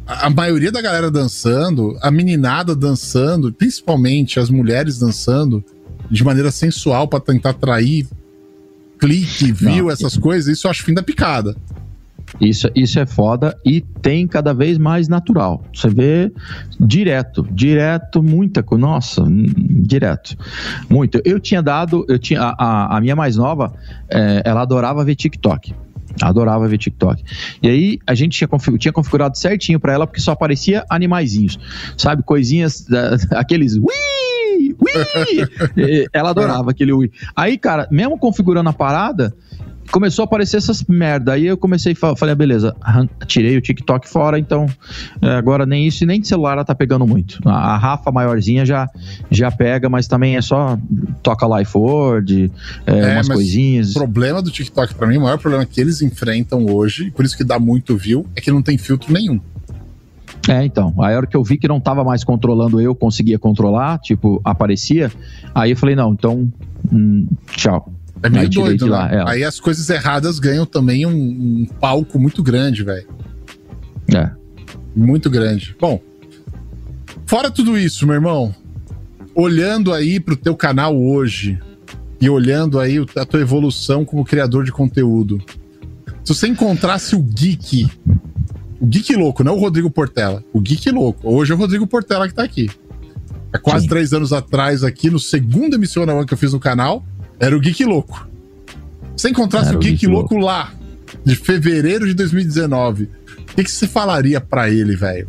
a maioria da galera dançando, a meninada dançando, principalmente as mulheres dançando de maneira sensual pra tentar atrair clique, view, essas coisas, isso eu acho fim da picada. Isso é foda e tem cada vez mais natural. Você vê direto, muita coisa. Nossa, direto. Muito. A minha mais nova, ela adorava ver TikTok. Adorava ver TikTok. E aí a gente tinha configurado certinho pra ela, porque só aparecia animaizinhos. Sabe? Coisinhas, aqueles ui! Ela adorava aquele ui. Aí, cara, mesmo configurando a parada, começou a aparecer essas merda. Aí eu comecei a falei, beleza, tirei o TikTok fora, então agora nem isso e nem de celular ela tá pegando muito. A Rafa maiorzinha já pega, mas também é só toca Life Word, umas coisinhas. O problema do TikTok pra mim, o maior problema que eles enfrentam hoje, por isso que dá muito view, é que não tem filtro nenhum. Então, aí a hora que eu vi que não tava mais controlando eu, conseguia controlar, tipo, aparecia, aí eu falei, não, então, tchau. É meio doido, né? Aí as coisas erradas ganham também um palco muito grande, velho. Muito grande. Bom, fora tudo isso, meu irmão, olhando aí pro teu canal hoje e olhando aí a tua evolução como criador de conteúdo, se você encontrasse o Geek louco, não o Rodrigo Portela, o Geek louco, hoje é o Rodrigo Portela que tá aqui. Há quase 3 anos atrás aqui, no segundo Emissão que eu fiz no canal, era o Geek Louco. Se encontrasse o Geek Louco lá, de fevereiro de 2019, o que você falaria pra ele, velho?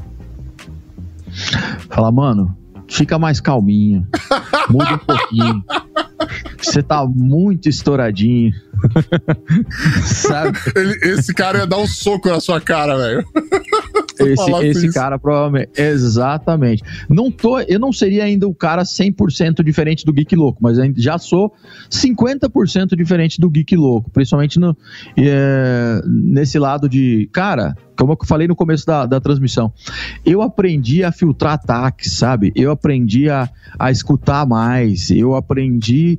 Fala, mano, fica mais calminho. Muda um pouquinho. Você tá muito estouradinho. Sabe? Esse cara ia dar um soco na sua cara, velho. Esse cara provavelmente, exatamente. Eu não seria ainda o cara 100% diferente do Geek Louco, mas já sou 50% diferente do Geek Louco, principalmente nesse lado de, cara, como eu falei no começo da transmissão, eu aprendi a filtrar ataques, sabe? Eu aprendi a escutar mais, eu aprendi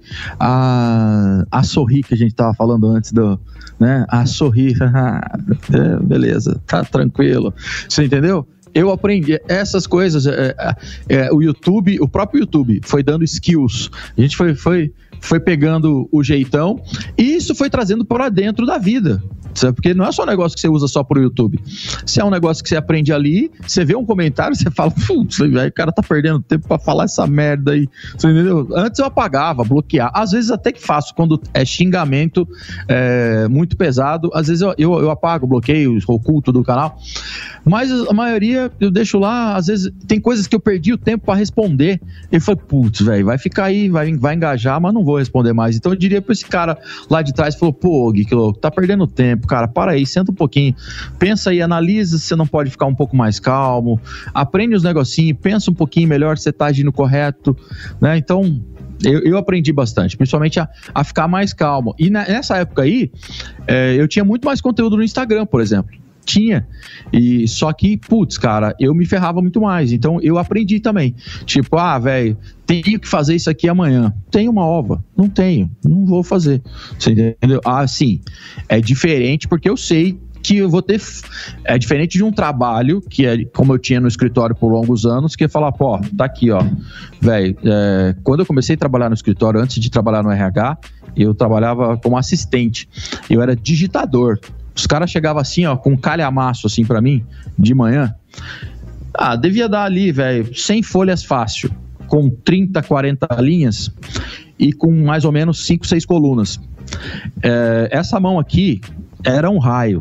a sorrir, que a gente tava falando antes né? A sorrir, beleza, tá tranquilo. Você entendeu? Eu aprendi essas coisas. O YouTube, o próprio YouTube foi dando skills. A gente foi pegando o jeitão e isso foi trazendo para dentro da vida. Sabe? Porque não é só um negócio que você usa só pro YouTube. Se é um negócio que você aprende ali, você vê um comentário, você fala, putz, o cara tá perdendo tempo pra falar essa merda aí. Você entendeu? Antes eu apagava, bloqueava. Às vezes até que faço, quando é xingamento muito pesado, às vezes eu apago, bloqueio, oculto do canal. Mas a maioria eu deixo lá, às vezes tem coisas que eu perdi o tempo pra responder. Eu falei, putz, velho, vai ficar aí, vai engajar, mas não vou responder mais. Então eu diria pra esse cara lá de trás, falou, pô, Geek Louco, tá perdendo tempo, cara, para aí, senta um pouquinho, pensa aí, analisa se você não pode ficar um pouco mais calmo, aprende os negocinhos, pensa um pouquinho melhor se você tá agindo correto, né? Então eu aprendi bastante, principalmente a ficar mais calmo. E nessa época aí, eu tinha muito mais conteúdo no Instagram, por exemplo. Tinha, e só que, putz, cara, eu me ferrava muito mais, então eu aprendi também, tipo, velho, tenho que fazer isso aqui amanhã, tenho uma ova, não tenho, não vou fazer, você entendeu? Sim, é diferente porque eu sei que eu vou ter, é diferente de um trabalho que é como eu tinha no escritório por longos anos, que é falar, pô, tá aqui, ó, velho, quando eu comecei a trabalhar no escritório, antes de trabalhar no RH, eu trabalhava como assistente, eu era digitador. Os caras chegavam assim, ó, com um calhamaço assim pra mim, de manhã. Devia dar ali, velho, 100 folhas fácil, com 30, 40 linhas e com mais ou menos 5, 6 colunas. Essa mão aqui era um raio.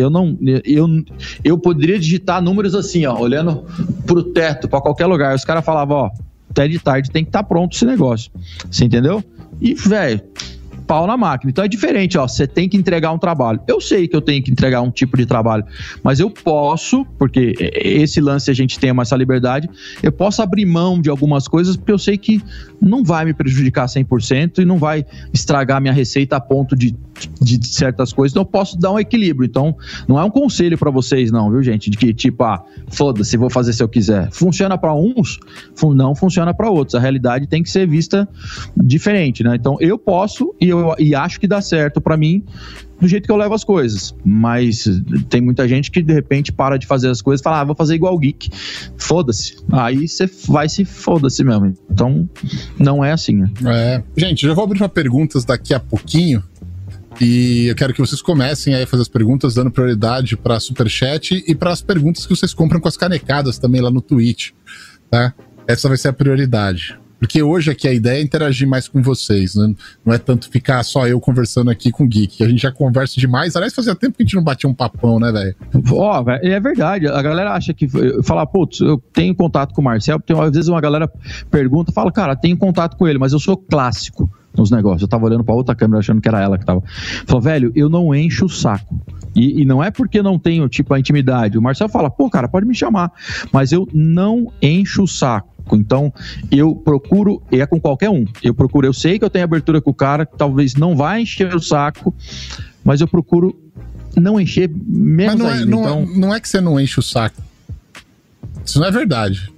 Eu poderia digitar números assim, ó, olhando pro teto, pra qualquer lugar. Os caras falavam, ó, até de tarde tem que estar pronto esse negócio. Você entendeu? E, velho, pau na máquina. Então é diferente, ó, você tem que entregar um trabalho. Eu sei que eu tenho que entregar um tipo de trabalho, mas eu posso, porque esse lance a gente tem essa liberdade, eu posso abrir mão de algumas coisas, porque eu sei que não vai me prejudicar 100% e não vai estragar minha receita a ponto de certas coisas, então eu posso dar um equilíbrio. Então não é um conselho pra vocês não, viu, gente, de que tipo, foda-se, vou fazer se eu quiser. Funciona pra uns, não funciona pra outros. A realidade tem que ser vista diferente, né? Então eu posso e acho que dá certo pra mim do jeito que eu levo as coisas. Mas tem muita gente que de repente para de fazer as coisas e fala, vou fazer igual o Geek. Foda-se. Aí você vai se foda-se mesmo. Então, não é assim, né? Gente, já vou abrir para perguntas daqui a pouquinho. E eu quero que vocês comecem aí a fazer as perguntas, dando prioridade para Superchat e para as perguntas que vocês compram com as canecadas também lá no Twitch, tá? Essa vai ser a prioridade. Porque hoje aqui a ideia é interagir mais com vocês, né? Não é tanto ficar só eu conversando aqui com o Geek, a gente já conversa demais. Aliás, fazia tempo que a gente não batia um papão, né, velho? É verdade, a galera acha que... Fala, putz, eu tenho contato com o Marcel, porque às vezes uma galera pergunta, fala, cara, tenho contato com ele, mas eu sou clássico nos negócios. Eu tava olhando pra outra câmera achando que era ela que tava. Falou, velho, eu não encho o saco. E não é porque não tenho, tipo, a intimidade. O Marcel fala, pô, cara, pode me chamar. Mas eu não encho o saco. Então, eu procuro, e é com qualquer um. Eu sei que eu tenho abertura com o cara, que talvez não vai encher o saco, mas eu procuro não encher menos mas ainda. Não é que você não enche o saco. Isso não é verdade.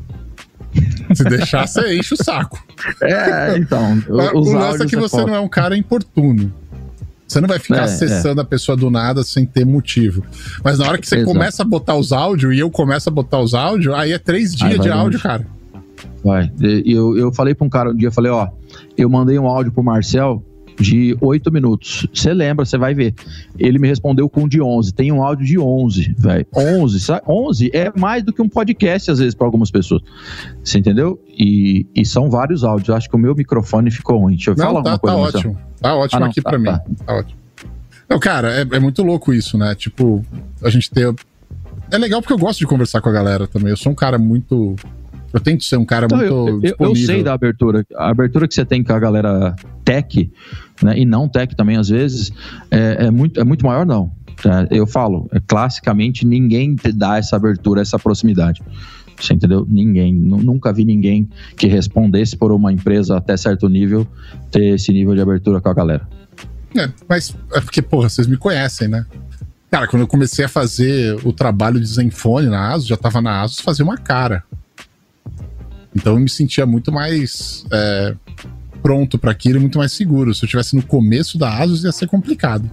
Se deixar, você enche o saco. Então. O lance é que você não é um cara importuno. Você não vai ficar acessando a pessoa do nada sem ter motivo. Mas na hora que você começa a botar os áudios e eu começo a botar os áudios, aí é 3 dias de áudio, cara. Vai. Eu falei pra um cara um dia, eu falei, ó, eu mandei um áudio pro Marcel de 8 minutos. Você lembra, você vai ver. Ele me respondeu com de 11. Tem um áudio de 11, velho. 11, sabe? 11 é mais do que um podcast, às vezes, para algumas pessoas. Você entendeu? E são vários áudios. Eu acho que o meu microfone ficou ruim. Deixa eu falar alguma coisa. Tá ótimo. Tá ótimo aqui pra mim. Tá ótimo. Não, cara, é muito louco isso, né? Tipo, a gente ter... É legal porque eu gosto de conversar com a galera também. Eu sou um cara muito... Eu tento ser um cara muito disponível. Eu sei da abertura. A abertura que você tem com a galera tech, né, e não tech também, às vezes, é muito maior, não. Eu falo, classicamente, ninguém dá essa abertura, essa proximidade. Você entendeu? Ninguém. Nunca vi ninguém que respondesse por uma empresa até certo nível ter esse nível de abertura com a galera. Mas é porque, porra, vocês me conhecem, né? Cara, quando eu comecei a fazer o trabalho de Zenfone na ASUS, já tava na ASUS, fazia uma cara. Então eu me sentia muito mais pronto para aquilo e muito mais seguro. Se eu estivesse no começo da ASUS ia ser complicado,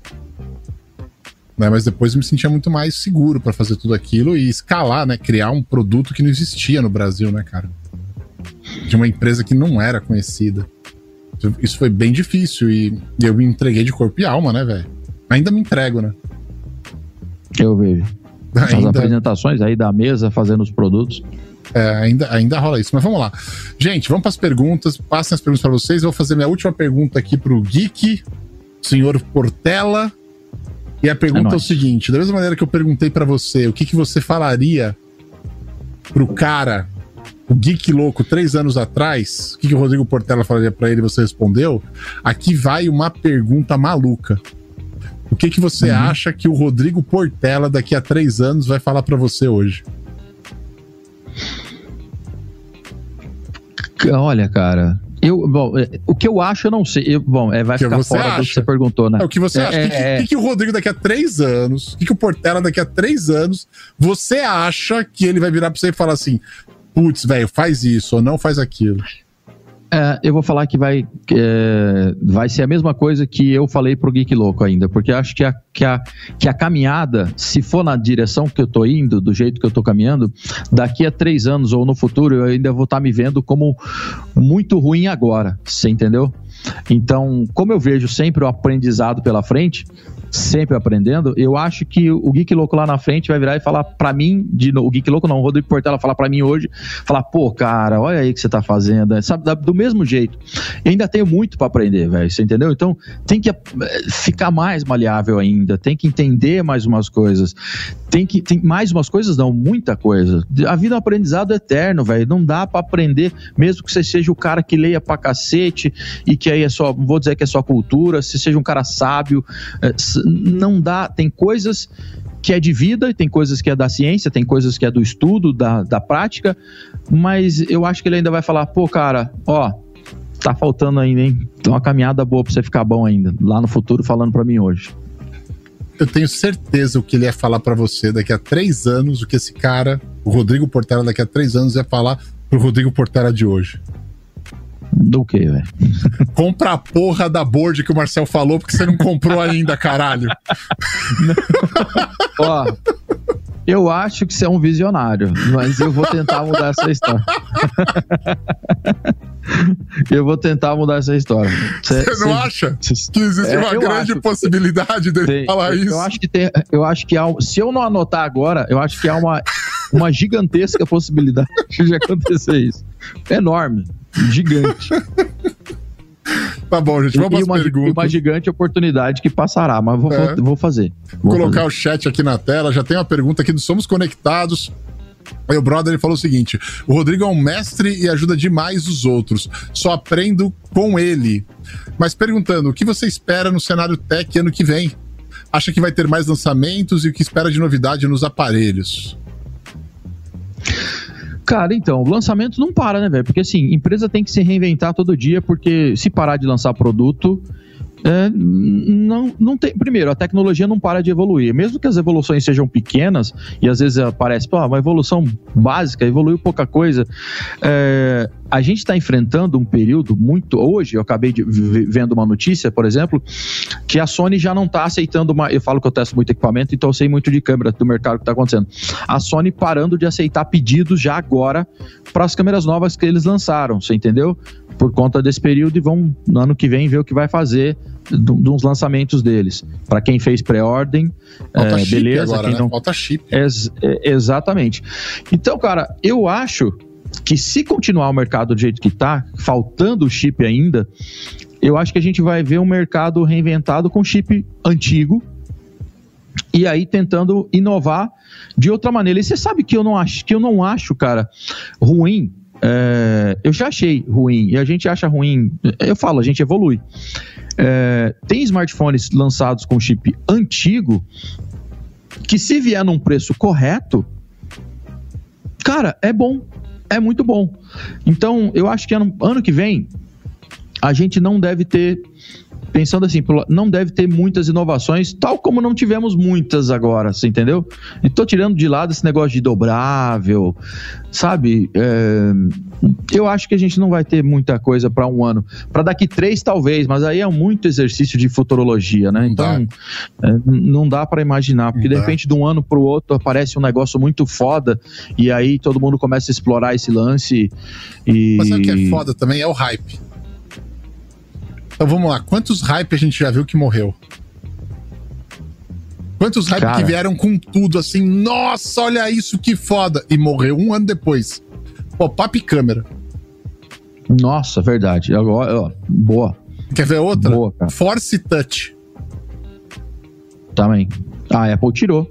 né? Mas depois eu me sentia muito mais seguro para fazer tudo aquilo e escalar, né? Criar um produto que não existia no Brasil, né, cara? De uma empresa que não era conhecida. Isso foi bem difícil e eu me entreguei de corpo e alma, né, velho? Ainda me entrego, né? Eu vejo. As apresentações aí da mesa, fazendo os produtos. Ainda rola isso, mas vamos lá. Gente, vamos para as perguntas. Passem as perguntas para vocês. Eu vou fazer minha última pergunta aqui pro Geek, senhor Portela. E a pergunta é o seguinte: da mesma maneira que eu perguntei para você, o que você falaria pro cara, o Geek Louco, 3 anos atrás, o que o Rodrigo Portela falaria para ele e você respondeu? Aqui vai uma pergunta maluca. O que você acha que o Rodrigo Portela daqui a 3 anos vai falar para você hoje? Olha, cara, o que eu acho eu não sei. Vai ficar fora do que você perguntou, né? O que você acha? O que o Rodrigo daqui a 3 anos, o que o Portela daqui a 3 anos, você acha que ele vai virar pra você e falar assim, putz, velho, faz isso ou não faz aquilo? Eu vou falar que vai ser a mesma coisa que eu falei pro Geek Louco ainda, porque acho que a caminhada, se for na direção que eu tô indo, do jeito que eu tô caminhando, daqui a 3 anos ou no futuro eu ainda vou estar me vendo como muito ruim agora, você entendeu? Então, como eu vejo sempre o aprendizado pela frente, sempre aprendendo, eu acho que o Geek Louco lá na frente vai virar e falar pra mim, o Geek Louco não, o Rodrigo Portela falar pra mim hoje, falar, pô, cara, olha aí o que você tá fazendo, sabe, do mesmo jeito. Eu ainda tenho muito pra aprender, velho, você entendeu? Então, tem que ficar mais maleável ainda, tem que entender mais umas coisas, tem mais umas coisas não, muita coisa. A vida é um aprendizado eterno, velho, não dá pra aprender, mesmo que você seja o cara que leia pra cacete e que aí não vou dizer que é só cultura, se seja um cara sábio, não dá, tem coisas que é de vida, tem coisas que é da ciência, tem coisas que é do estudo, da prática, mas eu acho que ele ainda vai falar, pô, cara, ó, tá faltando ainda, hein? Tem uma caminhada boa pra você ficar bom ainda, lá no futuro falando pra mim hoje. Eu tenho certeza o que ele ia falar pra você daqui a 3 anos, o que esse cara, o Rodrigo Portela daqui a 3 anos ia falar pro Rodrigo Portela de hoje. Do que, velho? Compra a porra da board que o Marcel falou, porque você não comprou ainda, caralho. Ó, eu acho que você é um visionário, mas eu vou tentar mudar essa história. Eu vou tentar mudar essa história. Você não acha que existe uma grande possibilidade dele falar isso? Eu acho que se eu não anotar agora, eu acho que há uma gigantesca possibilidade de acontecer isso. Enorme, gigante. Tá bom, gente, vamos para as perguntas. Uma gigante oportunidade que passará, mas vou fazer. Vou colocar o chat aqui na tela, já tem uma pergunta aqui do Somos Conectados. Aí o brother ele falou o seguinte: o Rodrigo é um mestre e ajuda demais os outros, só aprendo com ele. Mas perguntando, o que você espera no cenário tech ano que vem? Acha que vai ter mais lançamentos e o que espera de novidade nos aparelhos? Cara, então, o lançamento não para, né, velho? Porque assim, empresa tem que se reinventar todo dia, porque se parar de lançar produto, não tem. Primeiro, a tecnologia não para de evoluir. Mesmo que as evoluções sejam pequenas, e às vezes parece, uma evolução básica, evoluiu pouca coisa. A gente está enfrentando um período muito. Hoje, eu acabei vendo uma notícia, por exemplo, que a Sony já não está aceitando eu falo que eu testo muito equipamento, então eu sei muito de câmera do mercado que está acontecendo. A Sony parando de aceitar pedidos já agora para as câmeras novas que eles lançaram, você entendeu? Por conta desse período, e vão no ano que vem ver o que vai fazer dos lançamentos deles. Para quem fez pré-ordem, beleza. Agora, quem não... Falta chip. Exatamente. Então, cara, eu acho que se continuar o mercado do jeito que está, faltando chip ainda, eu acho que a gente vai ver um mercado reinventado com chip antigo e aí tentando inovar de outra maneira. E você sabe que eu não acho, cara, ruim. Eu já achei ruim, e a gente acha ruim, eu falo, a gente evolui. Tem smartphones lançados com chip antigo que, se vier num preço correto, cara, é bom, é muito bom. Então eu acho que ano que vem a gente não deve ter, pensando assim, não deve ter muitas inovações, tal como não tivemos muitas agora, você entendeu? E tô tirando de lado esse negócio de dobrável, sabe? Eu acho que a gente não vai ter muita coisa para um ano. Para daqui 3, talvez, mas aí é muito exercício de futurologia, né? Então, não dá para imaginar, porque de repente de um ano para o outro aparece um negócio muito foda e aí todo mundo começa a explorar esse lance e... Mas sabe o que é foda também? É o hype. Então vamos lá, quantos hype a gente já viu que morreu? Quantos hype que vieram com tudo assim, nossa, olha isso, que foda, e morreu um ano depois. Pop-up câmera. Nossa, verdade. Agora, boa. Quer ver outra? Boa, cara. Force Touch. Também. A Apple tirou.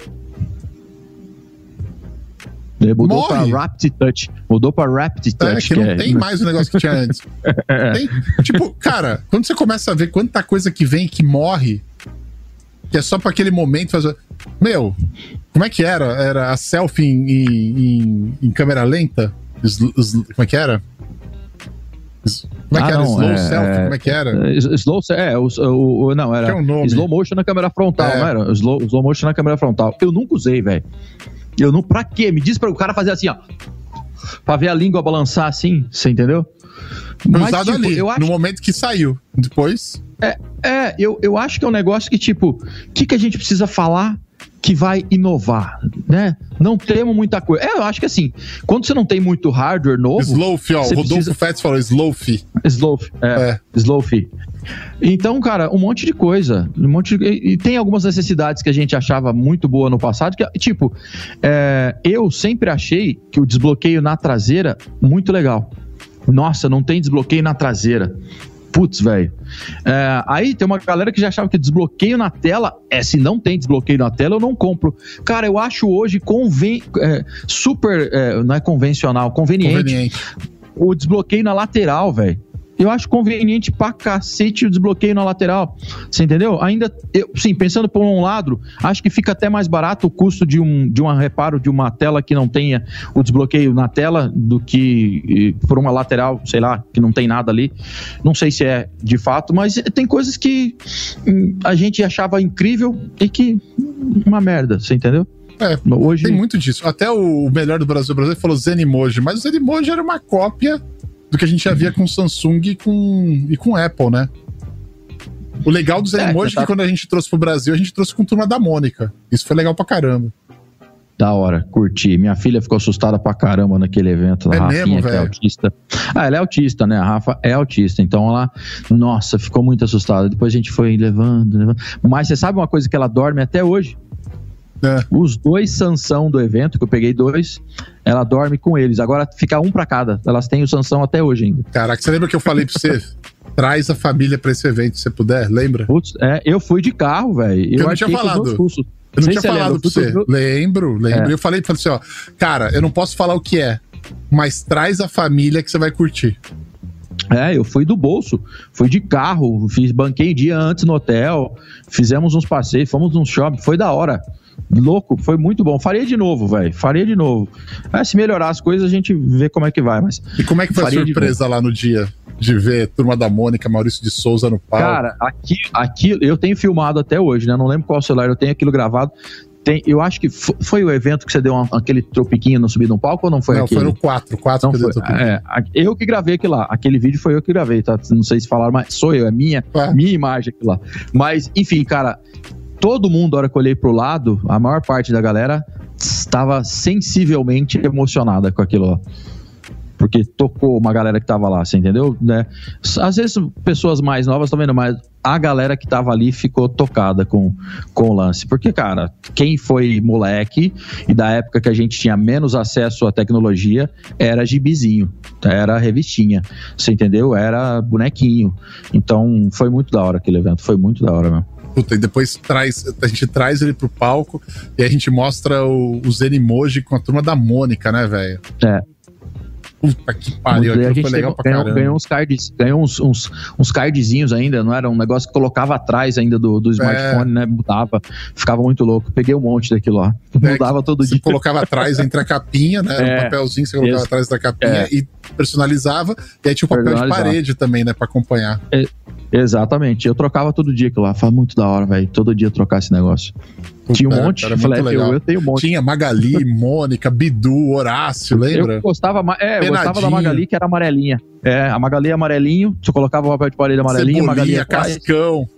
Mudou para Rapid Touch. Mudou para Rapid Touch. Que não tem mais o negócio que tinha antes. Tipo, cara, quando você começa a ver quanta coisa que vem e que morre, que é só para aquele momento fazer. Meu, como é que era? Era a selfie em câmera lenta? Como é que era? Como é que era? Slow selfie? Como é que era? Slow não, era slow motion na câmera frontal, não era? Slow motion na câmera frontal. Eu nunca usei, velho. Pra quê? Me diz para o cara fazer assim, ó. Pra ver a língua balançar assim, você entendeu? Mas, usado tipo, ali, no momento que saiu. Depois... Eu acho que é um negócio que, tipo, o que a gente precisa falar que vai inovar, né? Não temos muita coisa. Eu acho que assim, quando você não tem muito hardware novo... Slowfi, ó, o Rodolfo Fetz falou Slowfi. Slowfi. Então, cara, um monte de coisa. E tem algumas necessidades que a gente achava muito boa no passado, que, tipo, eu sempre achei que o desbloqueio na traseira, muito legal. Nossa, não tem desbloqueio na traseira. Putz, velho. Aí tem uma galera que já achava que desbloqueio na tela, se não tem desbloqueio na tela, eu não compro. Cara, eu acho hoje super, não é convencional, conveniente. O desbloqueio na lateral, velho. Eu acho conveniente pra cacete o desbloqueio na lateral. Você entendeu? Ainda, sim, pensando por um lado, acho que fica até mais barato o custo de um reparo de uma tela que não tenha o desbloqueio na tela do que por uma lateral, sei lá, que não tem nada ali. Não sei se é de fato, mas tem coisas que a gente achava incrível e que uma merda, você entendeu? Hoje... tem muito disso. Até o melhor do Brasil falou Zenimoji, mas o Zenimoji era uma cópia do que a gente já via com Samsung e com Apple, né? O legal dos Zenimoji é que quando a gente trouxe pro Brasil, a gente trouxe com Turma da Mônica. Isso foi legal pra caramba. Da hora, curti. Minha filha ficou assustada pra caramba naquele evento. É Rafinha, mesmo, que é velho? autista. Ela é autista, né? A Rafa é autista. Então ela, nossa, ficou muito assustada. Depois a gente foi levando. Mas você sabe uma coisa que ela dorme até hoje? Os 2 Sansão do evento, que eu peguei 2, ela dorme com eles. Agora fica um pra cada. Elas têm o Sansão até hoje ainda. Caraca, você lembra que eu falei pra você? Traz a família pra esse evento, se você puder, lembra? Putz, eu fui de carro, velho. Eu não tinha falado. Eu não tinha falado pra você. Lembro. Eu falei assim, ó, cara, eu não posso falar o que é, mas traz a família que você vai curtir. Eu fui do bolso, fui de carro, banquei dia antes no hotel, fizemos uns passeios, fomos num shopping, foi da hora. Louco, foi muito bom. Faria de novo, velho. Faria de novo. Se melhorar as coisas, a gente vê como é que vai. Mas e como é que foi a surpresa lá no dia de ver Turma da Mônica, Maurício de Souza no palco? Cara, aqui eu tenho filmado até hoje, né? Não lembro qual celular, eu tenho aquilo gravado. Eu acho que foi o evento que você deu aquele tropiquinho no subir no palco ou não foi aquele? Não, foi no 4 não que foi. Eu que gravei aquilo lá. Aquele vídeo foi eu que gravei, tá? Não sei se falaram, mas sou eu, é minha imagem aquilo lá. Mas, enfim, cara, todo mundo, na hora que eu olhei pro lado, a maior parte da galera estava sensivelmente emocionada com aquilo lá. Porque tocou uma galera que tava lá, você entendeu? Né? Às vezes pessoas mais novas estão vendo, mas a galera que tava ali ficou tocada com o lance. Porque, cara, quem foi moleque e da época que a gente tinha menos acesso à tecnologia, era gibizinho, era revistinha, você entendeu? Era bonequinho. Então, foi muito da hora aquele evento, foi muito da hora mesmo. Puta, e depois a gente traz ele pro palco e a gente mostra o Zenimoji com a Turma da Mônica, né, velho? Puta que pariu, aquilo foi legal pra caramba. Ganhou uns cardzinhos ainda, não era um negócio que colocava atrás ainda do smartphone, né? Mudava, ficava muito louco. Peguei um monte daquilo lá. Mudava todo dia. Você colocava atrás entre a capinha, né? Um papelzinho que você colocava atrás da capinha e personalizava. E aí tinha o papel de parede também, né? Pra acompanhar. Exatamente. Eu trocava todo dia aquilo lá. Foi muito da hora, velho. Todo dia trocar esse negócio. Tinha um monte, eu falei, eu tenho um monte. Tinha Magali, Mônica, Bidu, Horácio, lembra? Eu gostava da Magali, que era amarelinha. A Magali é amarelinho, você colocava o papel de parede amarelinho, Magali Cascão.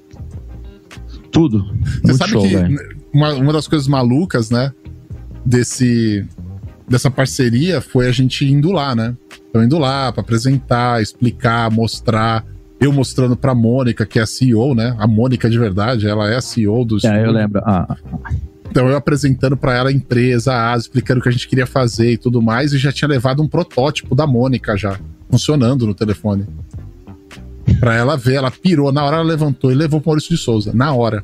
Tudo. Você sabe show, que uma das coisas malucas, né, dessa parceria foi a gente indo lá, né? Então, indo lá pra apresentar, explicar, mostrar. Eu mostrando pra Mônica, que é a CEO, né? A Mônica de verdade, ela é a CEO do estúdio. Eu lembro. Então eu apresentando pra ela a empresa, a ASA, explicando o que a gente queria fazer e tudo mais, e já tinha levado um protótipo da Mônica já, funcionando no telefone. Pra ela ver, ela pirou, na hora ela levantou e levou pro Maurício de Souza, na hora.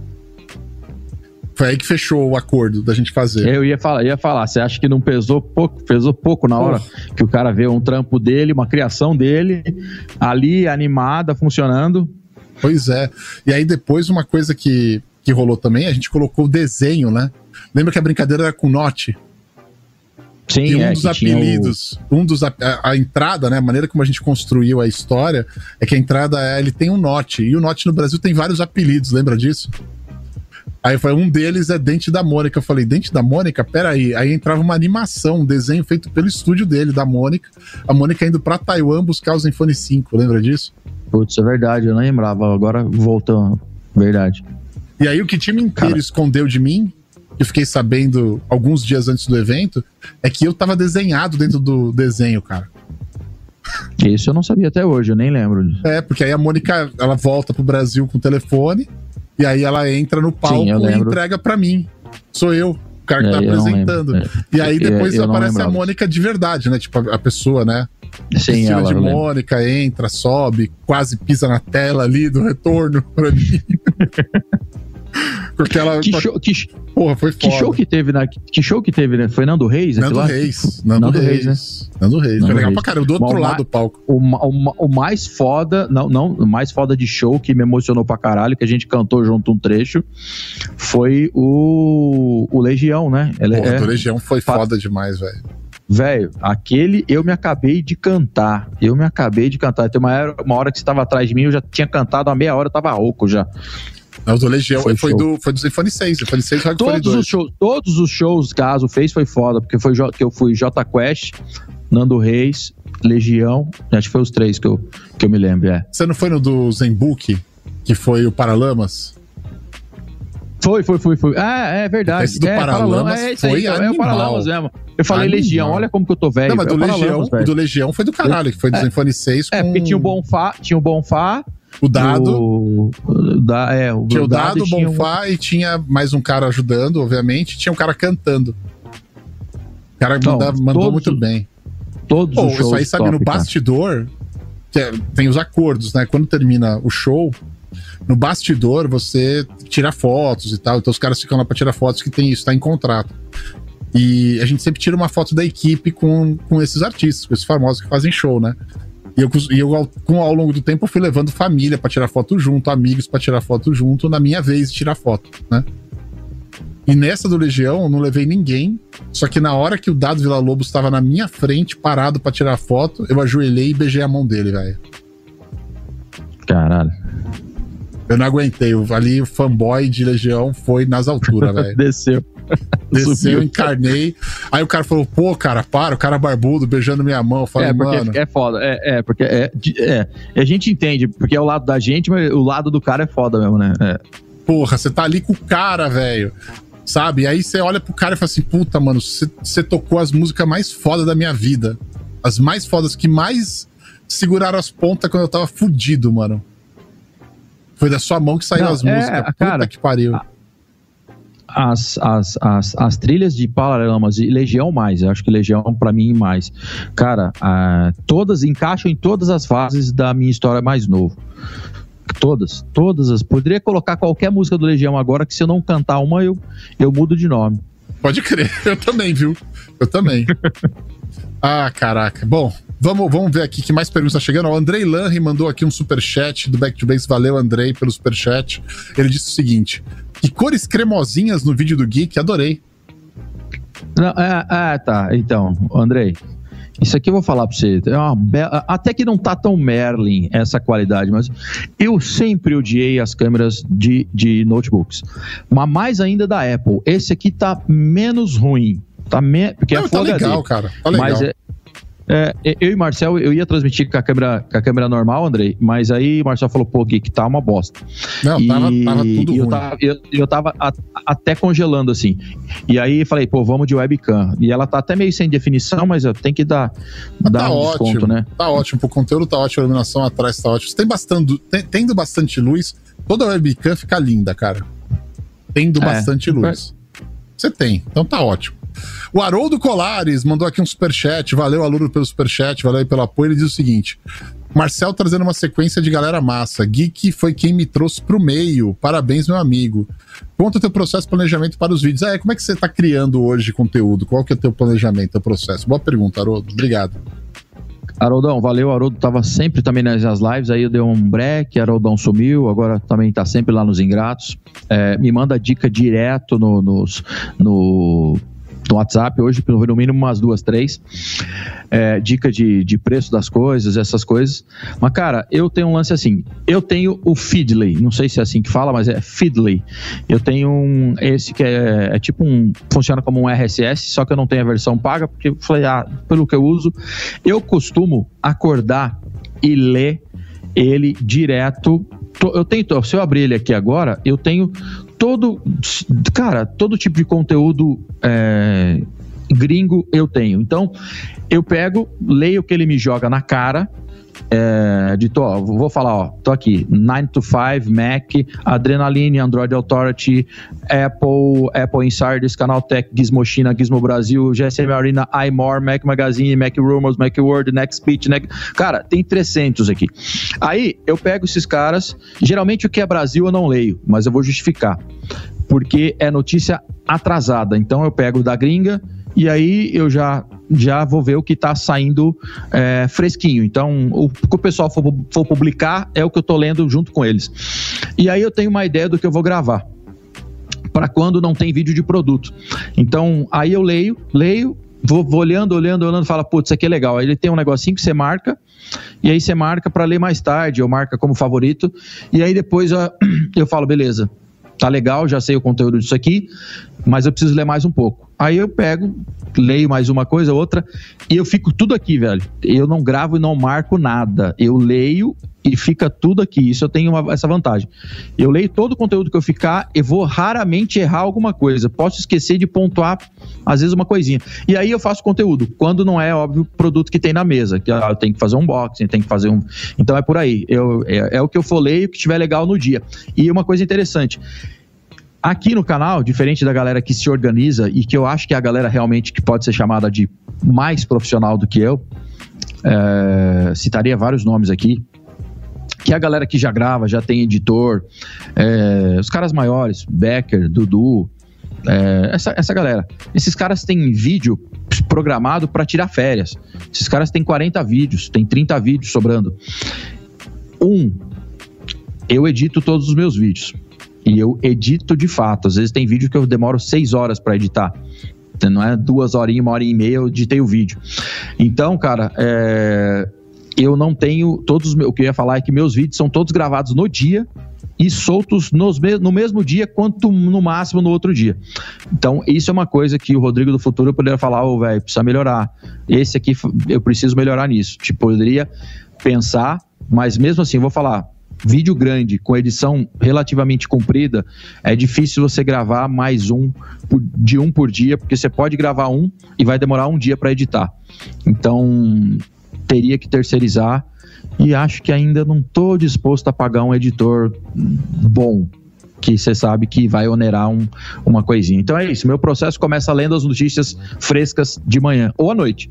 Foi aí que fechou o acordo da gente fazer. Eu ia falar, você acha que não pesou pouco? Pesou pouco na hora que o cara vê um trampo dele, uma criação dele, ali, animada, funcionando. Pois é. E aí depois uma coisa que rolou também, a gente colocou o desenho, né? Lembra que a brincadeira era com Note? Sim, e um dos apelidos, a entrada, né? A maneira como a gente construiu a história é que a entrada ele tem um Note. E o Note no Brasil tem vários apelidos, lembra disso? Aí foi um deles é Dente da Mônica. Eu falei, Dente da Mônica? Peraí. Aí entrava uma animação, um desenho feito pelo estúdio dele, da Mônica. A Mônica indo pra Taiwan buscar os Zenfone 5, lembra disso? Putz, é verdade, eu não lembrava. Agora voltou, verdade. E aí o que o time inteiro escondeu de mim, que eu fiquei sabendo alguns dias antes do evento, é que eu tava desenhado dentro do desenho, cara. Isso eu não sabia até hoje, eu nem lembro. Porque aí a Mônica, ela volta pro Brasil com o telefone, e aí ela entra no palco e entrega pra mim. Sou eu, o cara que tá apresentando. E aí depois aparece a Mônica de verdade, né? Tipo, a pessoa, né? Sim, ela de Mônica, entra, sobe, quase pisa na tela ali do retorno pra mim. Porque ela... Porra, foi foda. Que show que teve, né? Foi Nando Reis? Nando Reis, né? Nando Reis. Foi legal pra caramba, do outro lado do palco. O mais foda, o mais foda de show que me emocionou pra caralho, que a gente cantou junto um trecho, foi o Legião, né? O Legião foi foda demais, velho. Velho, aquele eu me acabei de cantar. Tem uma hora que você tava atrás de mim, eu já tinha cantado há meia hora, eu tava rouco já. Não, o do Legião foi do Zenfone 6. Zenfone 6 e todos os shows que a ASO fez foi foda, porque eu fui J Quest, Nando Reis, Legião, acho que foi os 3 que eu me lembro, Você não foi no do Zenbook, que foi o Paralamas? Foi. É verdade. Esse do Paralamas foi animal. É o Paralamas mesmo. Eu falei animal. Legião, olha como que eu tô velho. Não, mas do Legião foi do caralho, que foi do Zenfone 6 com... porque tinha o Bonfá, o Dado. Tinha o Dado, o Bonfá e tinha mais um cara ajudando, obviamente. Tinha um cara cantando. O cara mandou muito bem. Todos os shows. Isso aí, sabe, no bastidor, tem os acordos, né? Quando termina o show, no bastidor você tira fotos e tal. Então os caras ficam lá pra tirar fotos, que tem isso, tá em contrato. E a gente sempre tira uma foto da equipe com esses artistas, com esses famosos que fazem show, né? E eu ao longo do tempo, eu fui levando família pra tirar foto junto, amigos pra tirar foto junto, na minha vez de tirar foto, né? E nessa do Legião, eu não levei ninguém, só que na hora que o Dado Villa-Lobos estava na minha frente, parado pra tirar foto, eu ajoelhei e beijei a mão dele, velho. Caralho. Eu não aguentei, ali o fanboy de Legião foi nas alturas, velho. Desceu, encarnei. Aí o cara falou, pô, cara, o cara barbudo beijando minha mão. Eu falei, mano... É foda, porque a gente entende, porque é o lado da gente, mas o lado do cara é foda mesmo, né? Porra, você tá ali com o cara, velho. Sabe? Aí você olha pro cara e fala assim, puta, mano, você tocou as músicas mais fodas da minha vida. As mais fodas, que mais seguraram as pontas quando eu tava fudido, mano. Foi da sua mão que saiu as músicas. Puta, cara, que pariu. As trilhas de Paralamas e Legião mais, eu acho que Legião pra mim mais. Cara, todas encaixam em todas as fases da minha história mais novo. Todas. Poderia colocar qualquer música do Legião agora, que se eu não cantar uma, eu mudo de nome. Pode crer, eu também, viu? Eu também. Caraca. Bom, vamos ver aqui que mais perguntas tá chegando. O Andrei Lanri mandou aqui um superchat do Back to Base. Valeu, Andrei, pelo superchat. Ele disse o seguinte: que cores cremosinhas no vídeo do Geek, adorei. Não, tá. Então, Andrei, isso aqui eu vou falar pra você. Até que não tá tão Merlin essa qualidade, mas eu sempre odiei as câmeras de notebooks. Mas mais ainda da Apple. Esse aqui tá menos ruim. Porque não, é tá Full legal, HD. cara. Tá legal. Mas eu e Marcel, eu ia transmitir com a câmera normal, Andrei, mas aí o Marcel falou, pô, Gui, que tá uma bosta. Não, tava tudo ruim. Eu tava até congelando, assim. E aí falei, pô, vamos de webcam. E ela tá até meio sem definição, mas eu tenho que dar tá um ótimo, desconto, né? Tá ótimo, pro conteúdo tá ótimo, a iluminação atrás tá ótimo. Tendo bastante luz, toda webcam fica linda, cara. Tendo bastante luz. Você tem, então tá ótimo. O Haroldo Colares mandou aqui um superchat. Valeu, Haroldo, pelo superchat, valeu aí pelo apoio. Ele diz o seguinte: Marcel trazendo uma sequência de galera massa. Geek foi quem me trouxe pro meio. Parabéns, meu amigo. Conta o teu processo de planejamento para os vídeos. Como é que você tá criando hoje conteúdo? Qual que é o teu planejamento, teu processo? Boa pergunta, Haroldo. Obrigado. Haroldão, valeu. Harold tava sempre também nas lives, aí eu dei um break, Haroldão sumiu, agora também tá sempre lá nos Ingratos. Me manda dica direto no WhatsApp, hoje no mínimo umas 2, 3 dica de preço das coisas, essas coisas. Mas cara, eu tenho um lance assim, eu tenho o Feedly, não sei se é assim que fala, mas é Feedly. Eu tenho esse que é tipo funciona como um RSS, só que eu não tenho a versão paga, porque eu falei, pelo que eu uso, eu costumo acordar e ler ele direto. Se eu abrir ele aqui agora, eu tenho todo tipo de conteúdo gringo eu tenho. Então, eu pego, leio o que ele me joga na cara, vou falar, tô aqui, 9 to 5, Mac, Adrenaline, Android Authority, Apple Insiders, Canaltech, Gizmo China, Gizmo Brasil, GSM Arena, iMore, Mac Magazine, Mac Rumors, Mac World, Next Speech, cara, tem 300 aqui. Aí, eu pego esses caras, geralmente o que é Brasil eu não leio, mas eu vou justificar, porque é notícia atrasada, então eu pego da gringa, e aí eu já vou ver o que está saindo fresquinho. Então, o que o pessoal for publicar é o que eu estou lendo junto com eles. E aí eu tenho uma ideia do que eu vou gravar, para quando não tem vídeo de produto. Então, aí eu leio, vou olhando, falo, putz, isso aqui é legal. Aí ele tem um negocinho que você marca, e aí você marca para ler mais tarde, ou marca como favorito, e aí depois eu falo, beleza, tá legal, já sei o conteúdo disso aqui, mas eu preciso ler mais um pouco. Aí eu pego, leio mais uma coisa, outra, e eu fico tudo aqui, velho. Eu não gravo e não marco nada. Eu leio e fica tudo aqui. Isso eu tenho essa vantagem. Eu leio todo o conteúdo que eu ficar e vou raramente errar alguma coisa. Posso esquecer de pontuar, às vezes, uma coisinha. E aí eu faço conteúdo, quando não é, óbvio, o produto que tem na mesa. Que eu tenho que fazer um unboxing, tenho que fazer um... Então é por aí. É o que eu for ler e o que estiver legal no dia. E uma coisa interessante... Aqui no canal, diferente da galera que se organiza e que eu acho que é a galera realmente que pode ser chamada de mais profissional do que eu, citaria vários nomes aqui, que é a galera que já grava, já tem editor, os caras maiores, Becker, Dudu, essa galera. Esses caras têm vídeo programado para tirar férias. Esses caras têm 40 vídeos, tem 30 vídeos sobrando. Eu edito todos os meus vídeos. E eu edito de fato. Às vezes tem vídeo que eu demoro 6 horas para editar. Não é 2 horinhas, 1 hora e meia eu editei o vídeo. Então, cara, eu não tenho o que eu ia falar é que meus vídeos são todos gravados no dia e soltos no mesmo dia, quanto no máximo no outro dia. Então, isso é uma coisa que o Rodrigo do futuro poderia falar, velho, precisa melhorar. Esse aqui, eu preciso melhorar nisso. Tipo, eu poderia pensar, mas mesmo assim, eu vou falar... Vídeo grande, com edição relativamente comprida, é difícil você gravar mais de um por dia, porque você pode gravar e vai demorar um dia para editar. Então, teria que terceirizar e acho que ainda não estou disposto a pagar um editor bom, que você sabe que vai onerar uma coisinha. Então é isso, meu processo começa lendo as notícias frescas de manhã ou à noite.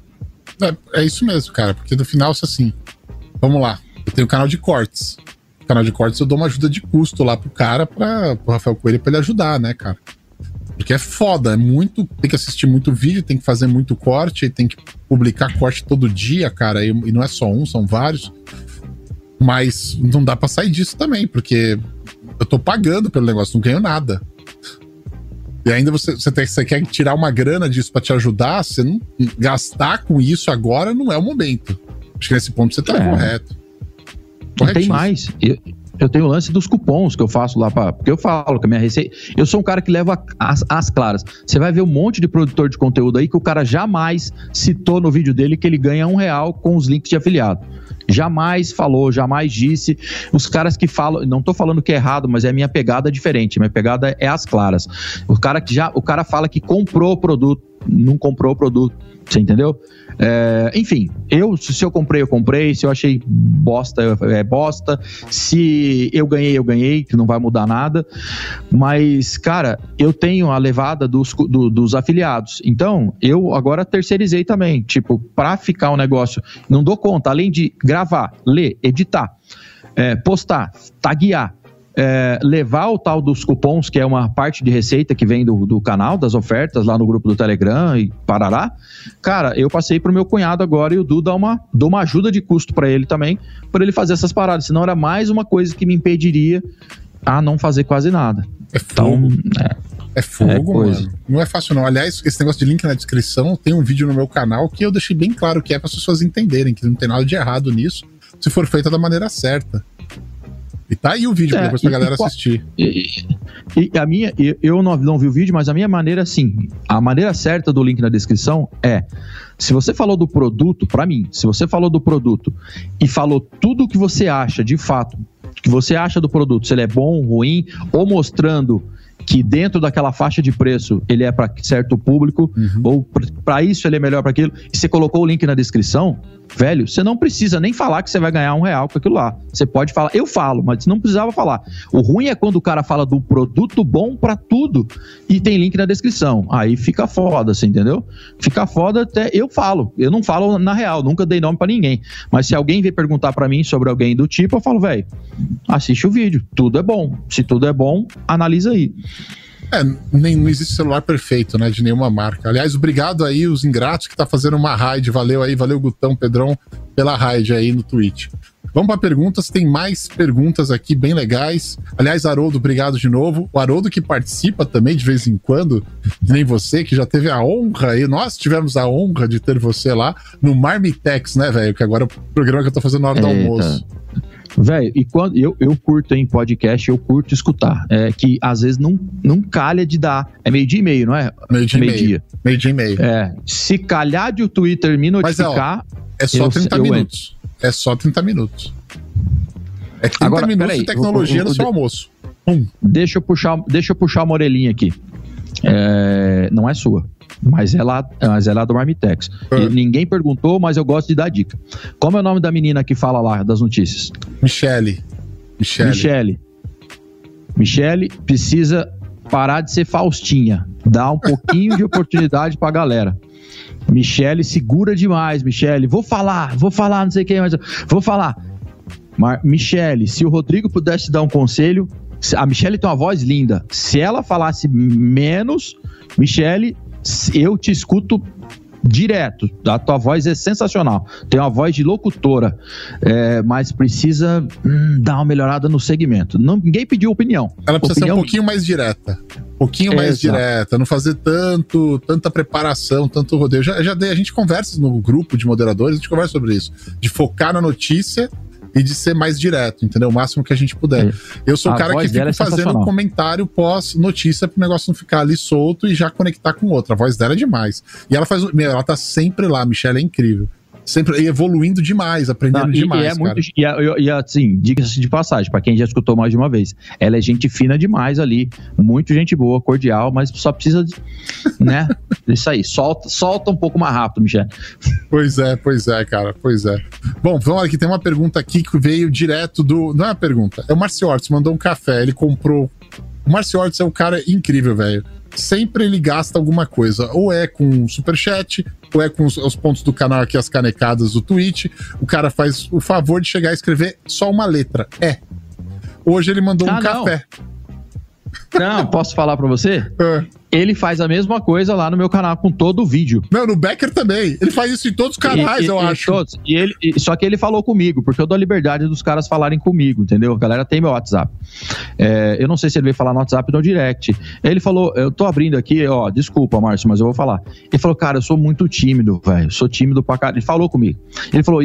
É isso mesmo, cara, porque no final, assim, vamos lá. Eu tenho um canal de cortes. No canal de cortes eu dou uma ajuda de custo lá pro cara, pro Rafael Coelho, pra ele ajudar, né, cara? Porque é foda, tem que assistir muito vídeo, tem que fazer muito corte, tem que publicar corte todo dia, cara, e não é só um, são vários. Mas não dá pra sair disso também, porque eu tô pagando pelo negócio, não ganho nada. E ainda você quer tirar uma grana disso pra te ajudar, você não gastar com isso agora não é o momento. Acho que nesse ponto você tá correto. Tem mais. Eu tenho o lance dos cupons que eu faço lá porque eu falo que a minha receita... Eu sou um cara que leva as claras. Você vai ver um monte de produtor de conteúdo aí que o cara jamais citou no vídeo dele que ele ganha R$1 com os links de afiliado. Jamais falou, jamais disse. Os caras que falam... Não tô falando que é errado, mas é a minha pegada diferente. Minha pegada é as claras. O cara fala que comprou o produto, não comprou o produto. Você entendeu? Enfim, se eu comprei, eu comprei. Se eu achei bosta, é bosta. Se eu ganhei, que não vai mudar nada. Mas, cara, eu tenho a levada dos afiliados. Então, eu agora terceirizei também. Tipo, pra ficar um negócio... Não dou conta, além de gravar, ler, editar, postar, taguear, levar o tal dos cupons, que é uma parte de receita que vem do canal, das ofertas lá no grupo do Telegram e parará. Cara, eu passei pro meu cunhado agora e o Du dou uma ajuda de custo para ele também, para ele fazer essas paradas, senão era mais uma coisa que me impediria a não fazer quase nada. É fogo, mano. Não é fácil não. Aliás, esse negócio de link na descrição, tem um vídeo no meu canal que eu deixei bem claro que é para as pessoas entenderem que não tem nada de errado nisso, se for feita da maneira certa. E tá aí o vídeo depois pra galera assistir. Eu não vi o vídeo, mas a minha maneira, assim, a maneira certa do link na descrição é, se você falou do produto, pra mim, se você falou do produto e falou tudo o que você acha, de fato, que você acha do produto, se ele é bom, ruim, ou mostrando que dentro daquela faixa de preço ele é para certo público, ou para isso ele é melhor para aquilo, e você colocou o link na descrição, velho, você não precisa nem falar que você vai ganhar R$1 com aquilo lá. Você pode falar, eu falo, mas não precisava falar. O ruim é quando o cara fala do produto bom para tudo e tem link na descrição. Aí fica foda, você entendeu? Fica foda até eu falo. Eu não falo na real, nunca dei nome para ninguém. Mas se alguém vier perguntar para mim sobre alguém do tipo, eu falo, velho, assiste o vídeo, tudo é bom. Se tudo é bom, analisa aí. Não existe celular perfeito, né, de nenhuma marca. Aliás, obrigado aí os ingratos que tá fazendo uma raid. Valeu aí, valeu Gutão, Pedrão, pela raid aí no Twitch. Vamos para perguntas, tem mais perguntas aqui bem legais. Aliás, Haroldo, obrigado de novo. O Haroldo que participa também de vez em quando, que nem você, que já teve a honra aí. Nós tivemos a honra de ter você lá no Marmitex, né, velho? Que agora é o programa que eu tô fazendo na hora do almoço. Velho, e quando eu curto em podcast, eu curto escutar. É que às vezes não calha de dar. É 12:30, não é? Meio-dia e meio. É. Se calhar de o Twitter me notificar. Mas, é só 30 minutos. É só 30 minutos. É 30 agora, minutos de tecnologia no seu almoço. Deixa eu puxar uma orelhinha aqui. Não é sua. Mas é lá do Marmitex. Ninguém perguntou, mas eu gosto de dar dica. Como é o nome da menina que fala lá das notícias? Michele precisa parar de ser Faustinha. Dá um pouquinho de oportunidade pra galera. Michele segura demais, Michele. Vou falar, não sei quem, mas vou falar. Michele, se o Rodrigo pudesse dar um conselho, a Michele tem uma voz linda. Se ela falasse menos, Michele, eu te escuto direto. A tua voz é sensacional. Tem uma voz de locutora, mas precisa dar uma melhorada no segmento. Ninguém pediu opinião. Ela precisa ser um pouquinho mais direta. Não fazer tanta preparação, tanto rodeio. A gente conversa no grupo de moderadores, a gente conversa sobre isso. De focar na notícia e de ser mais direto, entendeu? O máximo que a gente puder. Eu sou o cara que fica fazendo um comentário pós-notícia pro negócio não ficar ali solto e já conectar com outra. A voz dela é demais. E ela ela tá sempre lá, a Michelle é incrível. Sempre evoluindo demais, aprendendo demais, E assim, diga-se de passagem, pra quem já escutou mais de uma vez, ela é gente fina demais ali, muito gente boa, cordial, mas só precisa né, isso aí, solta um pouco mais rápido, Michel. Pois é, cara, pois é. Bom, vamos lá, aqui tem uma pergunta aqui que veio direto não é uma pergunta, é o Márcio Ortiz, mandou um café, ele comprou. O Márcio Ortiz é um cara incrível, velho. Sempre ele gasta alguma coisa, ou é com superchat, ou é com os pontos do canal aqui, as canecadas do Twitch. O cara faz o favor de chegar a escrever só uma letra, Hoje ele mandou um café. Não, posso falar pra você? Ele faz a mesma coisa lá no meu canal com todo o vídeo. Não, no Becker também. Ele faz isso em todos os canais, eu acho. Todos. Só que ele falou comigo, porque eu dou a liberdade dos caras falarem comigo, entendeu? A galera tem meu WhatsApp. Eu não sei se ele veio falar no WhatsApp ou no direct. Ele falou, eu tô abrindo aqui, desculpa, Márcio, mas eu vou falar. Ele falou, cara, eu sou muito tímido, velho. Sou tímido pra caralho. Ele falou comigo. Ele falou,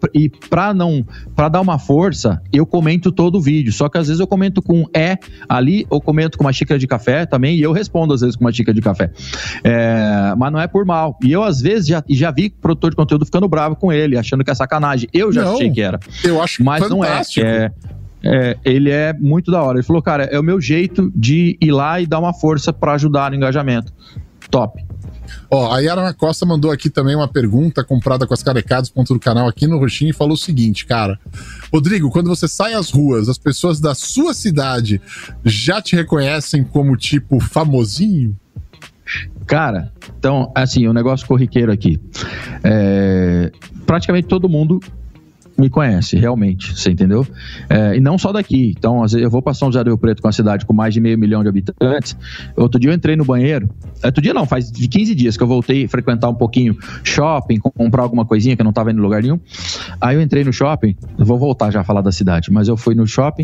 pra dar uma força, eu comento todo o vídeo. Só que às vezes eu comento com ali, ou comento com uma xícara de café também, e eu respondo às vezes com uma xícara de café. Mas não é por mal. E eu, às vezes, já vi produtor de conteúdo ficando bravo com ele, achando que é sacanagem. Eu já achei que era. Eu acho mas fantástico. Não é. Ele é muito da hora. Ele falou, cara, é o meu jeito de ir lá e dar uma força pra ajudar no engajamento. Top. A Yara Costa mandou aqui também uma pergunta comprada com as canecadas, ponto do canal aqui no Roxinho, e falou o seguinte, cara: Rodrigo, quando você sai às ruas, as pessoas da sua cidade já te reconhecem como tipo famosinho? Cara, então, assim, o negócio corriqueiro aqui. Praticamente todo mundo me conhece, realmente, você entendeu? E não só daqui. Então, às vezes, eu vou pra São José do Rio Preto, com uma cidade com mais de 500 mil de habitantes. Outro dia eu entrei no banheiro. Outro dia não, faz 15 dias que eu voltei a frequentar um pouquinho shopping, comprar alguma coisinha que eu não tava indo em lugar nenhum. Aí eu entrei no shopping, eu vou voltar já a falar da cidade, mas eu fui no shopping,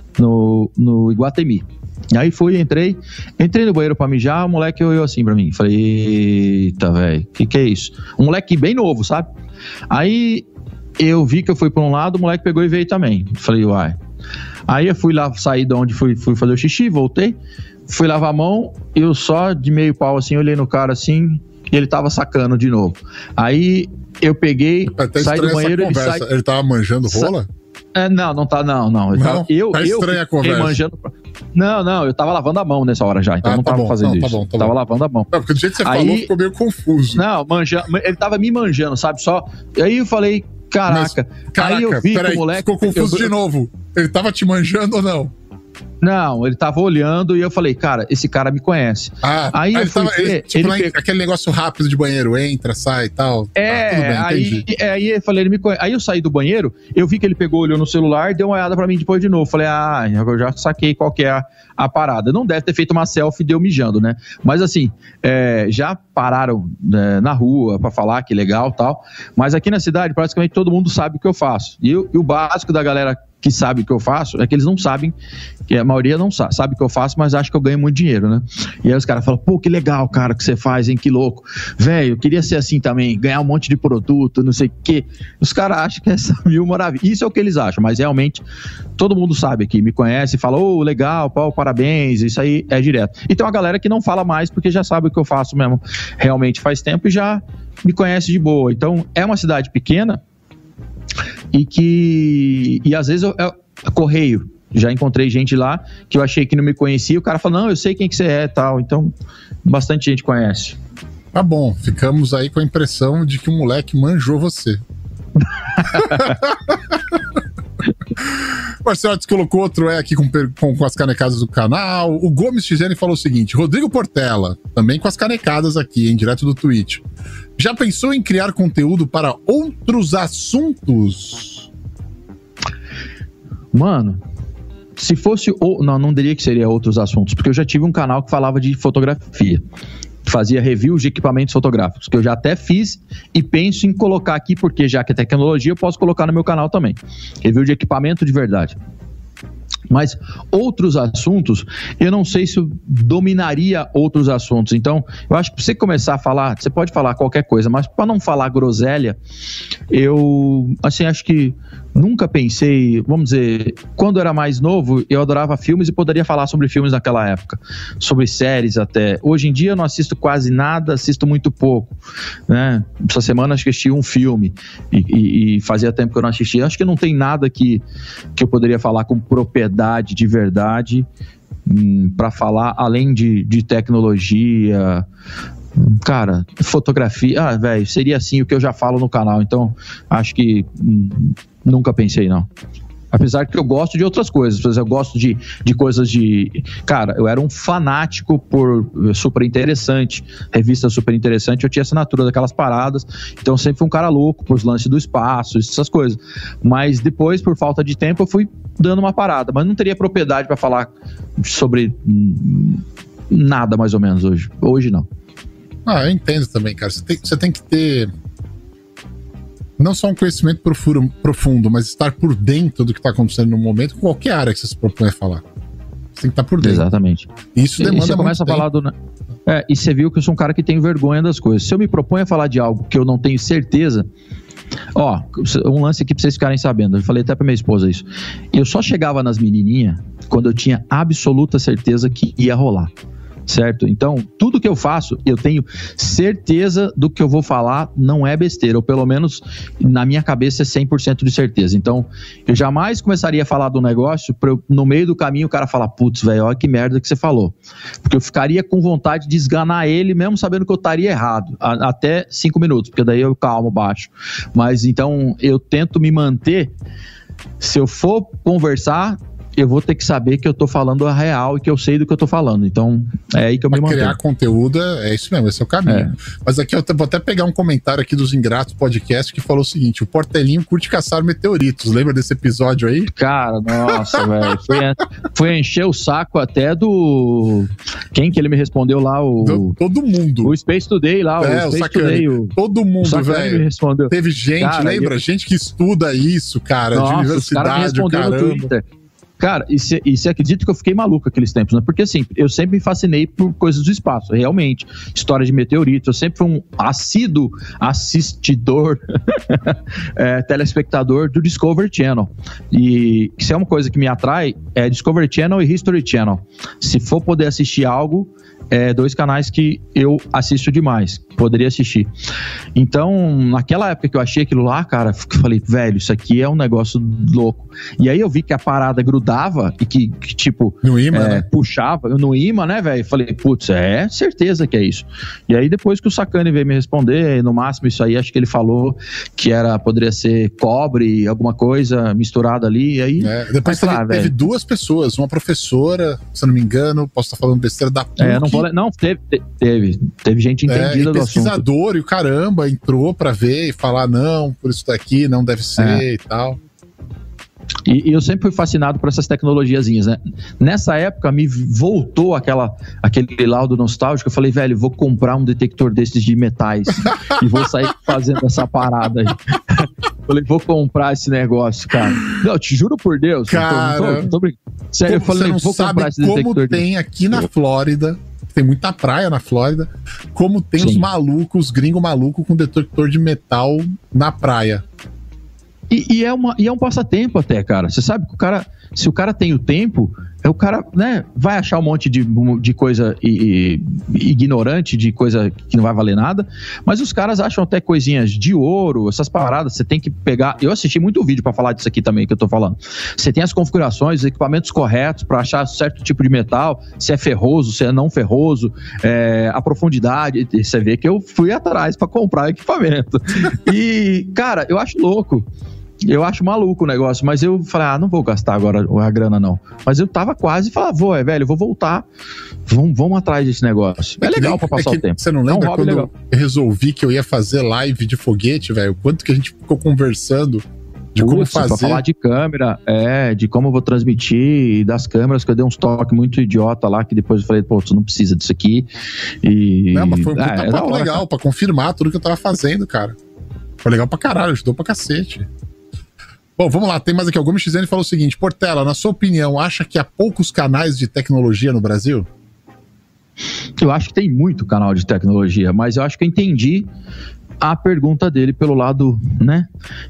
no Iguatemi. Aí entrei no banheiro pra mijar, o moleque olhou assim pra mim. Falei, eita, velho, que é isso? Um moleque bem novo, sabe? Aí eu vi que eu fui pra um lado, o moleque pegou e veio também. Falei, uai. Aí eu fui lá, saí de onde fui fazer o xixi, voltei, fui lavar a mão, eu só de meio pau assim, olhei no cara assim, e ele tava sacando de novo. Aí eu peguei, saí do banheiro, ele tava manjando rola? Não tá, não. Eu estranha a conversa. Manjando. Não, eu tava lavando a mão nessa hora já, então não tava fazendo isso. Tá bom. Tava lavando a mão. Porque do jeito que você falou, ficou meio confuso. Não, ele tava me manjando, sabe? Só. Aí eu falei, caraca. Aí eu vi que o moleque. Ficou confuso de novo. Ele tava te manjando ou não? Não, ele tava olhando e eu falei, cara, esse cara me conhece. Aí eu fui ver, aquele negócio rápido de banheiro, entra, sai e tal. Tudo bem, aí eu falei, ele me conhece. Aí eu saí do banheiro, eu vi que ele pegou, olhou no celular, deu uma olhada pra mim depois de novo. Falei, eu já saquei qual que é a parada. Não deve ter feito uma selfie de eu mijando, né? Mas assim, já pararam na rua pra falar que legal e tal. Mas aqui na cidade, praticamente todo mundo sabe o que eu faço. E o básico da galera que sabe o que eu faço, é que eles não sabem, que a maioria não sabe o que eu faço, mas acha que eu ganho muito dinheiro, né? E aí os caras falam, pô, que legal, cara, que você faz, hein, que louco. Velho, eu queria ser assim também, ganhar um monte de produto, não sei o quê. Os caras acham que é essa mil maravilha. Isso é o que eles acham, mas realmente todo mundo sabe aqui, me conhece, fala, ô, legal, pô, parabéns, isso aí é direto. E tem uma galera que não fala mais porque já sabe o que eu faço mesmo, realmente faz tempo e já me conhece de boa. Então, é uma cidade pequena e às vezes é correio. Já encontrei gente lá que eu achei que não me conhecia, o cara falou, não, eu sei quem que você é e tal. Então, bastante gente conhece. Tá bom, ficamos aí com a impressão de que o moleque manjou você. O Marcelo colocou outro aqui com as canecadas do canal. O Gomes XN falou o seguinte: Rodrigo Portela, também com as canecadas aqui, em direto do Twitch. Já pensou em criar conteúdo para outros assuntos? Mano, se fosse... Não diria que seria outros assuntos, porque eu já tive um canal que falava de fotografia. Fazia reviews de equipamentos fotográficos, que eu já até fiz e penso em colocar aqui, porque já que é tecnologia, eu posso colocar no meu canal também. Review de equipamento de verdade. Mas outros assuntos, eu não sei se eu dominaria outros assuntos. Então, eu acho que pra você começar a falar, você pode falar qualquer coisa, mas para não falar groselha, eu, assim, acho que nunca pensei, vamos dizer, quando eu era mais novo, eu adorava filmes e poderia falar sobre filmes naquela época, sobre séries até. Hoje em dia eu não assisto quase nada, assisto muito pouco, né? Essa semana acho que assisti um filme e fazia tempo que eu não assistia. Acho que não tem nada que eu poderia falar com propriedade de verdade para falar além de tecnologia. Cara, fotografia, velho, seria assim o que eu já falo no canal, então acho que nunca pensei, não. Apesar que eu gosto de outras coisas, por exemplo, eu gosto de coisas de... Cara, eu era um fanático por Super Interessante, revista Super Interessante, eu tinha assinatura daquelas paradas, então eu sempre fui um cara louco por os lances do espaço, essas coisas. Mas depois, por falta de tempo, eu fui dando uma parada, mas não teria propriedade para falar sobre nada, mais ou menos, hoje. Hoje, não. Eu entendo também, cara. Você tem que ter não só um conhecimento profundo, mas estar por dentro do que está acontecendo no momento, com qualquer área que você se propõe a falar. Você tem que estar por dentro. Exatamente. Isso demanda muito tempo. Você começa a falar do... e você viu que eu sou um cara que tem vergonha das coisas. Se eu me proponho a falar de algo que eu não tenho certeza... um lance aqui pra vocês ficarem sabendo. Eu falei até pra minha esposa isso. Eu só chegava nas menininhas quando eu tinha absoluta certeza que ia rolar. Certo? Então, tudo que eu faço, eu tenho certeza do que eu vou falar, não é besteira, ou pelo menos na minha cabeça é 100% de certeza. Então, eu jamais começaria a falar do negócio pra eu, no meio do caminho o cara falar, putz, velho, olha que merda que você falou. Porque eu ficaria com vontade de esganar ele, mesmo sabendo que eu estaria errado, até 5 minutos, porque daí eu calmo baixo. Mas então, eu tento me manter, se eu for conversar, eu vou ter que saber que eu tô falando a real e que eu sei do que eu tô falando. Então, é aí que eu me mantenho. Criar conteúdo, é isso mesmo, esse é o caminho. Mas aqui eu vou até pegar um comentário aqui dos Ingratos Podcast que falou o seguinte: o Portelinho curte caçar meteoritos. Lembra desse episódio aí? Cara, nossa, velho. Foi encher o saco até do... Quem que ele me respondeu lá? Todo mundo. O Space Today lá. O Space Today. Todo mundo, velho. Teve gente, cara, lembra? Gente que estuda isso, cara, nossa, de universidade, o cara me respondeu no Twitter. Cara, e você acredita que eu fiquei maluco aqueles tempos, né? Porque assim, eu sempre me fascinei por coisas do espaço, realmente. História de meteoritos, eu sempre fui um assíduo assistidor, telespectador do Discovery Channel. E se é uma coisa que me atrai, é Discovery Channel e History Channel. Se for poder assistir algo, 2 canais que eu assisto demais, poderia assistir. Então, naquela época que eu achei aquilo lá, cara, eu falei, velho, isso aqui é um negócio louco. E aí eu vi que a parada grudava e que tipo, no imã, né? Puxava no imã, né, velho? Falei, putz, certeza que é isso. E aí depois que o Sacani veio me responder, no máximo isso aí, acho que ele falou que poderia ser cobre, alguma coisa misturada ali, e aí... Depois teve 2 pessoas, uma professora, se eu não me engano, posso estar falando besteira, da PUC. Não, teve gente entendida do assunto. Pesquisador e o caramba entrou pra ver e falar, não, por isso daqui não deve ser e tal. E eu sempre fui fascinado por essas tecnologiazinhas, né? Nessa época me voltou aquele laudo nostálgico. Eu falei, velho, vou comprar um detector desses de metais e vou sair fazendo essa parada aí. Falei, vou comprar esse negócio, cara. Não, te juro por Deus. Cara, não tô brincando. Sério, eu falei, você não vou sabe comprar esse detector. como tem aqui na Flórida, tem muita praia na Flórida, como tem Sim. os malucos, os gringos malucos com detector de metal na praia. E é um passatempo até, cara. Você sabe que se o cara tem o tempo, o cara, né, vai achar um monte de coisa ignorante, de coisa que não vai valer nada, mas os caras acham até coisinhas de ouro, essas paradas, você tem que pegar. Eu assisti muito vídeo pra falar disso aqui também, que eu tô falando. Você tem as configurações, os equipamentos corretos pra achar certo tipo de metal, se é ferroso, se é não ferroso, a profundidade. Você vê que eu fui atrás pra comprar equipamento. E, cara, eu acho louco. Eu acho maluco o negócio, mas eu falei, não vou gastar agora a grana não. Mas eu tava quase e falava, velho, eu vou voltar, vamos atrás desse negócio. É legal pra passar o tempo. Você não lembra quando eu resolvi que eu ia fazer live de foguete, velho? Quanto que a gente ficou conversando de como fazer. Pra falar de câmera, de como eu vou transmitir, e das câmeras, que eu dei uns toques muito idiota lá, que depois eu falei, pô, tu não precisa disso aqui. Não, mas foi um puta papo legal, cara, pra confirmar tudo que eu tava fazendo, cara. Foi legal pra caralho, ajudou pra cacete. Bom, vamos lá, tem mais aqui. O Gomes XN falou o seguinte: Portela, na sua opinião, acha que há poucos canais de tecnologia no Brasil? Eu acho que tem muito canal de tecnologia, mas eu acho que eu entendi a pergunta dele pelo lado, né?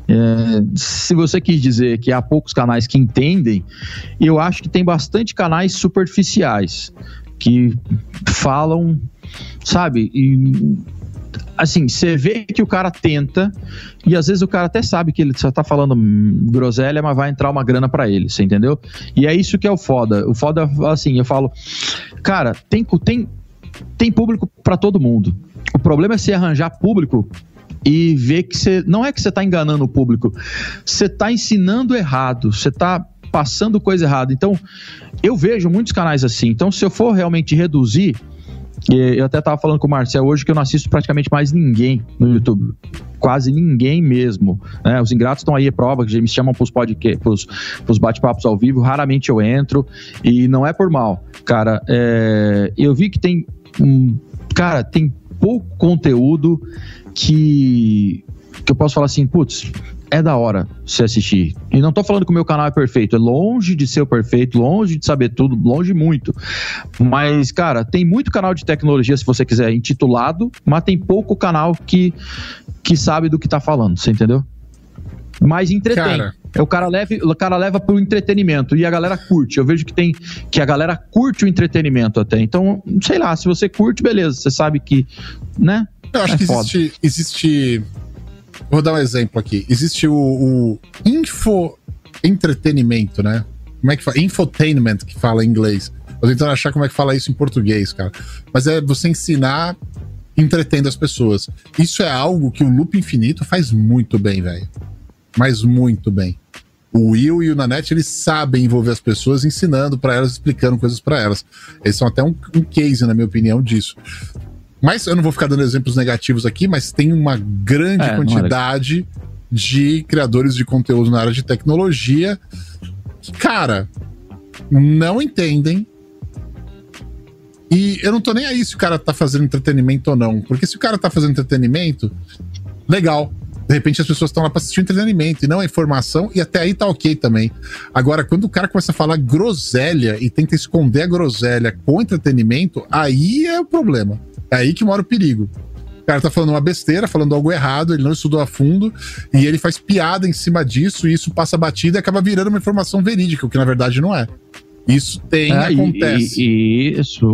Se você quis dizer que há poucos canais que entendem, eu acho que tem bastante canais superficiais que falam, sabe? E assim, você vê que o cara tenta, e às vezes o cara até sabe que ele só tá falando groselha, mas vai entrar uma grana pra ele, você entendeu? E é isso que é o foda. O foda, assim, eu falo, cara, tem público pra todo mundo. O problema é você arranjar público e ver que você... Não é que você tá enganando o público, você tá ensinando errado, você tá passando coisa errada. Então, eu vejo muitos canais assim. Então, se eu for realmente reduzir... Eu até tava falando com o Marcel hoje que eu não assisto praticamente mais ninguém no YouTube. Quase ninguém mesmo, né? Os ingratos estão aí, é prova, que me chamam pros bate-papos ao vivo. Raramente eu entro, e não é por mal. Cara, eu vi que tem... Cara, tem pouco conteúdo que eu posso falar assim, putz, é da hora você assistir. E não tô falando que o meu canal é perfeito, é longe de ser o perfeito, longe de saber tudo, longe muito. Mas, cara, tem muito canal de tecnologia, se você quiser, intitulado, mas tem pouco canal que sabe do que tá falando, você entendeu? Mas entretém. Cara, o cara leva pro entretenimento e a galera curte. Eu vejo que a galera curte o entretenimento até. Então, sei lá, se você curte, beleza, você sabe que, né? Eu acho que existe... Vou dar um exemplo aqui. Existe o infoentretenimento, né? Como é que fala? Infotainment, que fala em inglês. Eu tô tentando achar como é que fala isso em português, cara. Mas é você ensinar entretendo as pessoas. Isso é algo que o Loop Infinito faz muito bem, velho. Mas muito bem. O Will e o Nanete, eles sabem envolver as pessoas ensinando pra elas, explicando coisas pra elas. Eles são até um case, na minha opinião, disso. Mas eu não vou ficar dando exemplos negativos aqui, mas tem uma grande quantidade de criadores de conteúdo na área de tecnologia que, cara, não entendem. E eu não tô nem aí se o cara tá fazendo entretenimento ou não. Porque se o cara tá fazendo entretenimento, legal. De repente as pessoas estão lá pra assistir entretenimento e não a informação, e até aí tá ok também. Agora, quando o cara começa a falar groselha e tenta esconder a groselha com entretenimento, aí é o problema. É aí que mora o perigo. O cara tá falando uma besteira, falando algo errado, ele não estudou a fundo, e ele faz piada em cima disso, e isso passa batida e acaba virando uma informação verídica, o que na verdade não é. Isso acontece. Isso,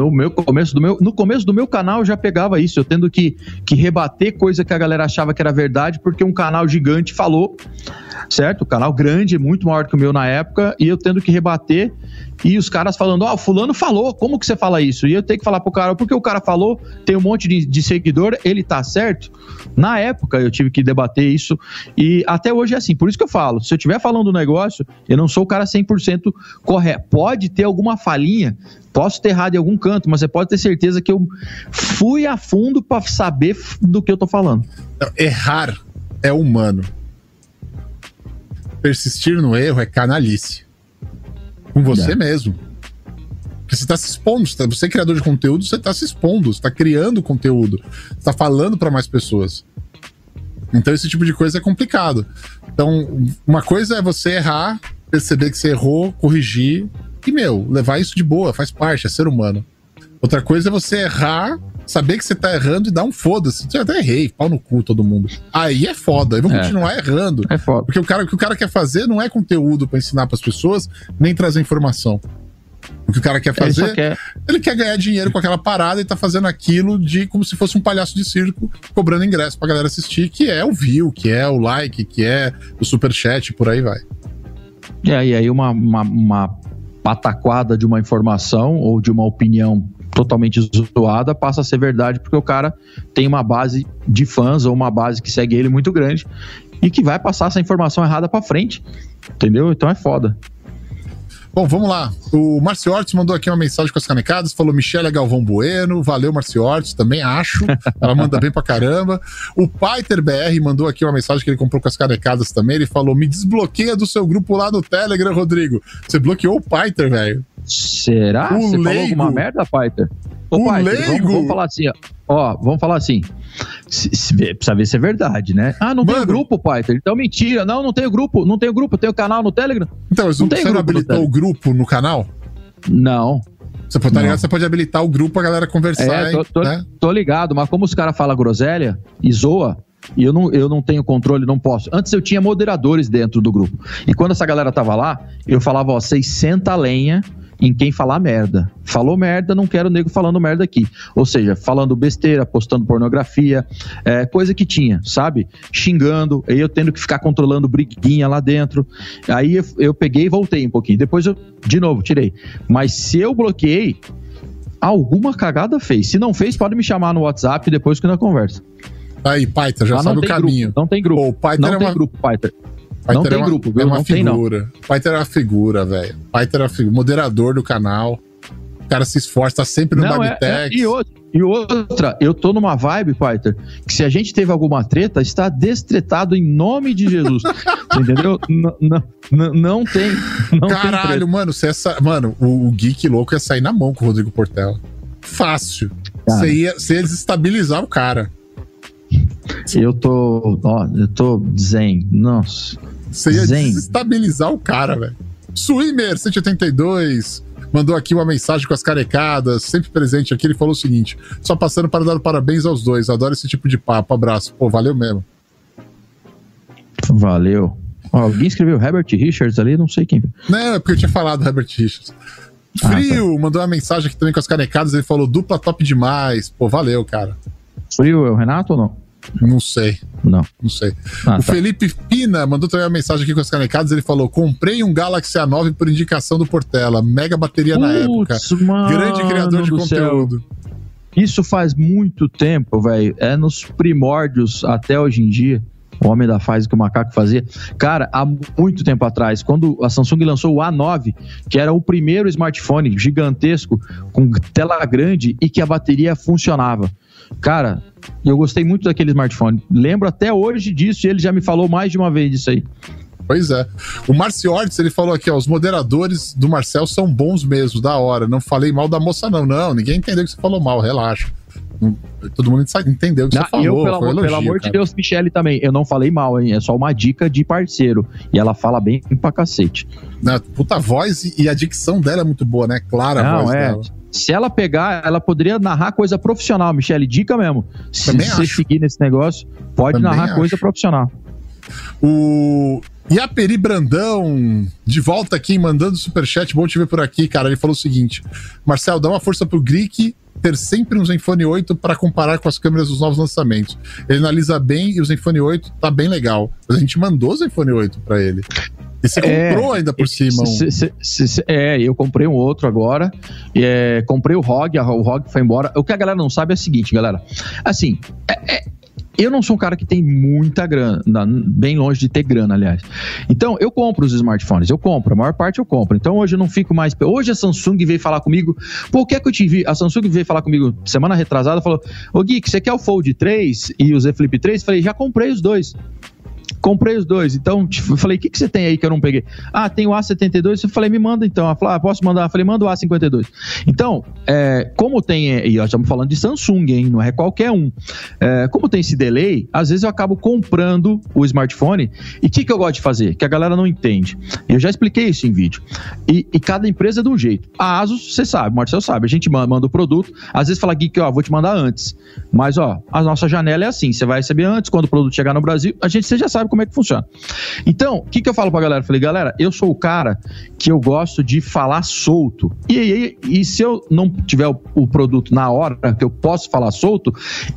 no começo do meu canal eu já pegava isso, eu tendo que rebater coisa que a galera achava que era verdade, porque um canal gigante falou, certo? O canal grande, muito maior que o meu na época, e eu tendo que rebater, e os caras falando, o fulano falou, como que você fala isso? E eu tenho que falar pro cara, porque o cara falou, tem um monte de seguidor, ele tá certo? Na época eu tive que debater isso, e até hoje é assim, por isso que eu falo, se eu estiver falando um negócio, eu não sou o cara 100% correto. Pode ter alguma falhinha, posso ter errado em algum canto, mas você pode ter certeza que eu fui a fundo para saber do que eu tô falando. Errar é humano. Persistir no erro é canalice. Com você mesmo. Porque você tá se expondo, você é criador de conteúdo, você tá se expondo, você tá criando conteúdo, você tá falando para mais pessoas. Então esse tipo de coisa é complicado. Então, uma coisa é você errar, perceber que você errou, corrigir e, levar isso de boa, faz parte, é ser humano. Outra coisa é você errar, saber que você tá errando e dar um foda-se. Eu até errei, pau no cu todo mundo. Aí é foda, aí vou continuar errando. É foda. Porque o que o cara quer fazer não é conteúdo pra ensinar pras pessoas, nem trazer informação. O que o cara quer fazer, ele quer ganhar dinheiro com aquela parada e tá fazendo aquilo como se fosse um palhaço de circo, cobrando ingresso pra galera assistir, que é o view, que é o like, que é o superchat, por aí vai. E aí uma pataquada de uma informação ou de uma opinião totalmente zoada passa a ser verdade porque o cara tem uma base de fãs ou uma base que segue ele muito grande e que vai passar essa informação errada pra frente, entendeu? Então é foda. Bom, vamos lá. O Marcio Ortiz mandou aqui uma mensagem com as canecadas, falou Michele Galvão Bueno, valeu Marcio Ortiz, também acho, ela manda bem pra caramba. O Paiter BR mandou aqui uma mensagem que ele comprou com as canecadas também, ele falou, me desbloqueia do seu grupo lá no Telegram, Rodrigo. Você bloqueou o Paiter, velho. Será? Você falou alguma merda, Paiter? Ô, Paiter, vamos falar assim, ó, vamos falar assim, precisa ver se é verdade, né? Ah, não tem grupo, Paiter, então mentira, não tenho grupo, tenho canal no Telegram. Então, mas você não habilitou o grupo no canal? Não. Você pode habilitar o grupo, a galera conversar, né? Tô ligado, mas como os caras falam groselha e zoa, e eu não tenho controle, não posso. Antes eu tinha moderadores dentro do grupo, e quando essa galera tava lá, eu falava, ó, vocês senta a lenha em quem falar merda. Falou merda, não quero nego falando merda aqui. Ou seja, falando besteira, postando pornografia, coisa que tinha, sabe? Xingando, aí eu tendo que ficar controlando briguinha lá dentro. Aí eu peguei e voltei um pouquinho. Depois eu, de novo, tirei. Mas se eu bloqueei, alguma cagada fez. Se não fez, pode me chamar no WhatsApp depois que nós conversa. Aí, Paiter, já sabe o caminho. Não tem grupo. Não tem grupo, Paiter. Não tem grupo, viu? Não tem, não. Paiter é uma figura, velho. Paiter é uma figura. Moderador do canal. O cara se esforça, tá sempre no Bagtex. E outra, eu tô numa vibe, Paiter, que se a gente teve alguma treta, está destretado em nome de Jesus. Entendeu? Não tem. Caralho, tem mano, mano, o Geek louco ia sair na mão com o Rodrigo Portela. Fácil. Você ia desestabilizar o cara. Eu tô zen. Nossa. Você ia desestabilizar o cara, velho. Swimmer 182 mandou aqui uma mensagem com as carecadas, sempre presente aqui. Ele falou o seguinte: só passando para dar parabéns aos dois. Adoro esse tipo de papo. Abraço. Pô, valeu mesmo. Valeu. Ó, alguém escreveu Herbert Richards ali, não sei quem. Não, é porque eu tinha falado Herbert Richards. Frio mandou uma mensagem aqui também com as canecadas. Ele falou dupla top demais. Pô, valeu, cara. Frio é o Renato ou não? Não sei. Não sei. O Felipe Pina mandou também uma mensagem aqui com as canecadas. Ele falou: comprei um Galaxy A9 por indicação do Portela. Mega bateria na época. Grande criador de conteúdo. Isso faz muito tempo, velho. É nos primórdios até hoje em dia. O homem da faz o que o macaco fazia. Cara, há muito tempo atrás, quando a Samsung lançou o A9, que era o primeiro smartphone gigantesco, com tela grande e que a bateria funcionava. Cara, eu gostei muito daquele smartphone. Lembro até hoje disso e ele já me falou mais de uma vez disso aí. Pois é. O Marcio Ortiz, ele falou aqui, ó, os moderadores do Marcel são bons mesmo, da hora. Não falei mal da moça, não. Não, ninguém entendeu que você falou mal, relaxa. Todo mundo entendeu o que você falou. Eu, pelo amor de Deus, Michele também. Eu não falei mal, hein? É só uma dica de parceiro. E ela fala bem pra cacete. Puta voz e a dicção dela é muito boa, né? Clara a voz dela. Se ela pegar, ela poderia narrar coisa profissional, Michele. Dica mesmo. Se você seguir nesse negócio, pode narrar coisa profissional. O Iaperi Brandão, de volta aqui, mandando superchat. Bom te ver por aqui, cara. Ele falou o seguinte: Marcel, dá uma força pro Greek ter sempre um Zenfone 8 para comparar com as câmeras dos novos lançamentos. Ele analisa bem e o Zenfone 8 tá bem legal. Mas a gente mandou o Zenfone 8 para ele. E você comprou ainda por cima eu comprei um outro agora. Comprei o ROG foi embora. O que a galera não sabe é o seguinte, galera. Assim, eu não sou um cara que tem muita grana, bem longe de ter grana, aliás. Então, eu compro os smartphones, a maior parte eu compro. Então, hoje eu não fico mais... Hoje a Samsung veio falar comigo... Pô, o que é que eu te vi? A Samsung veio falar comigo semana retrasada, falou: ô Gui, você quer o Fold 3 e o Z Flip 3? Falei, já comprei os dois. Comprei os dois. Então, eu falei, o que você tem aí que eu não peguei? Ah, tem o A72. Eu falei, me manda então. Ela falou, posso mandar? Eu falei, manda o A52. Então, como tem, e nós estamos falando de Samsung, hein? Não é qualquer um. Como tem esse delay, às vezes eu acabo comprando o smartphone. E o que eu gosto de fazer? Que a galera não entende. Eu já expliquei isso em vídeo. E cada empresa é de um jeito. A ASUS, você sabe, o Marcelo sabe. A gente manda o produto. Às vezes fala, Geek, vou te mandar antes. Mas, a nossa janela é assim. Você vai receber antes, quando o produto chegar no Brasil, você já sabe como é que funciona. Então, o que eu falo pra galera? Eu falei, galera, eu sou o cara que eu gosto de falar solto. E se eu não tiver o produto na hora que eu posso falar solto,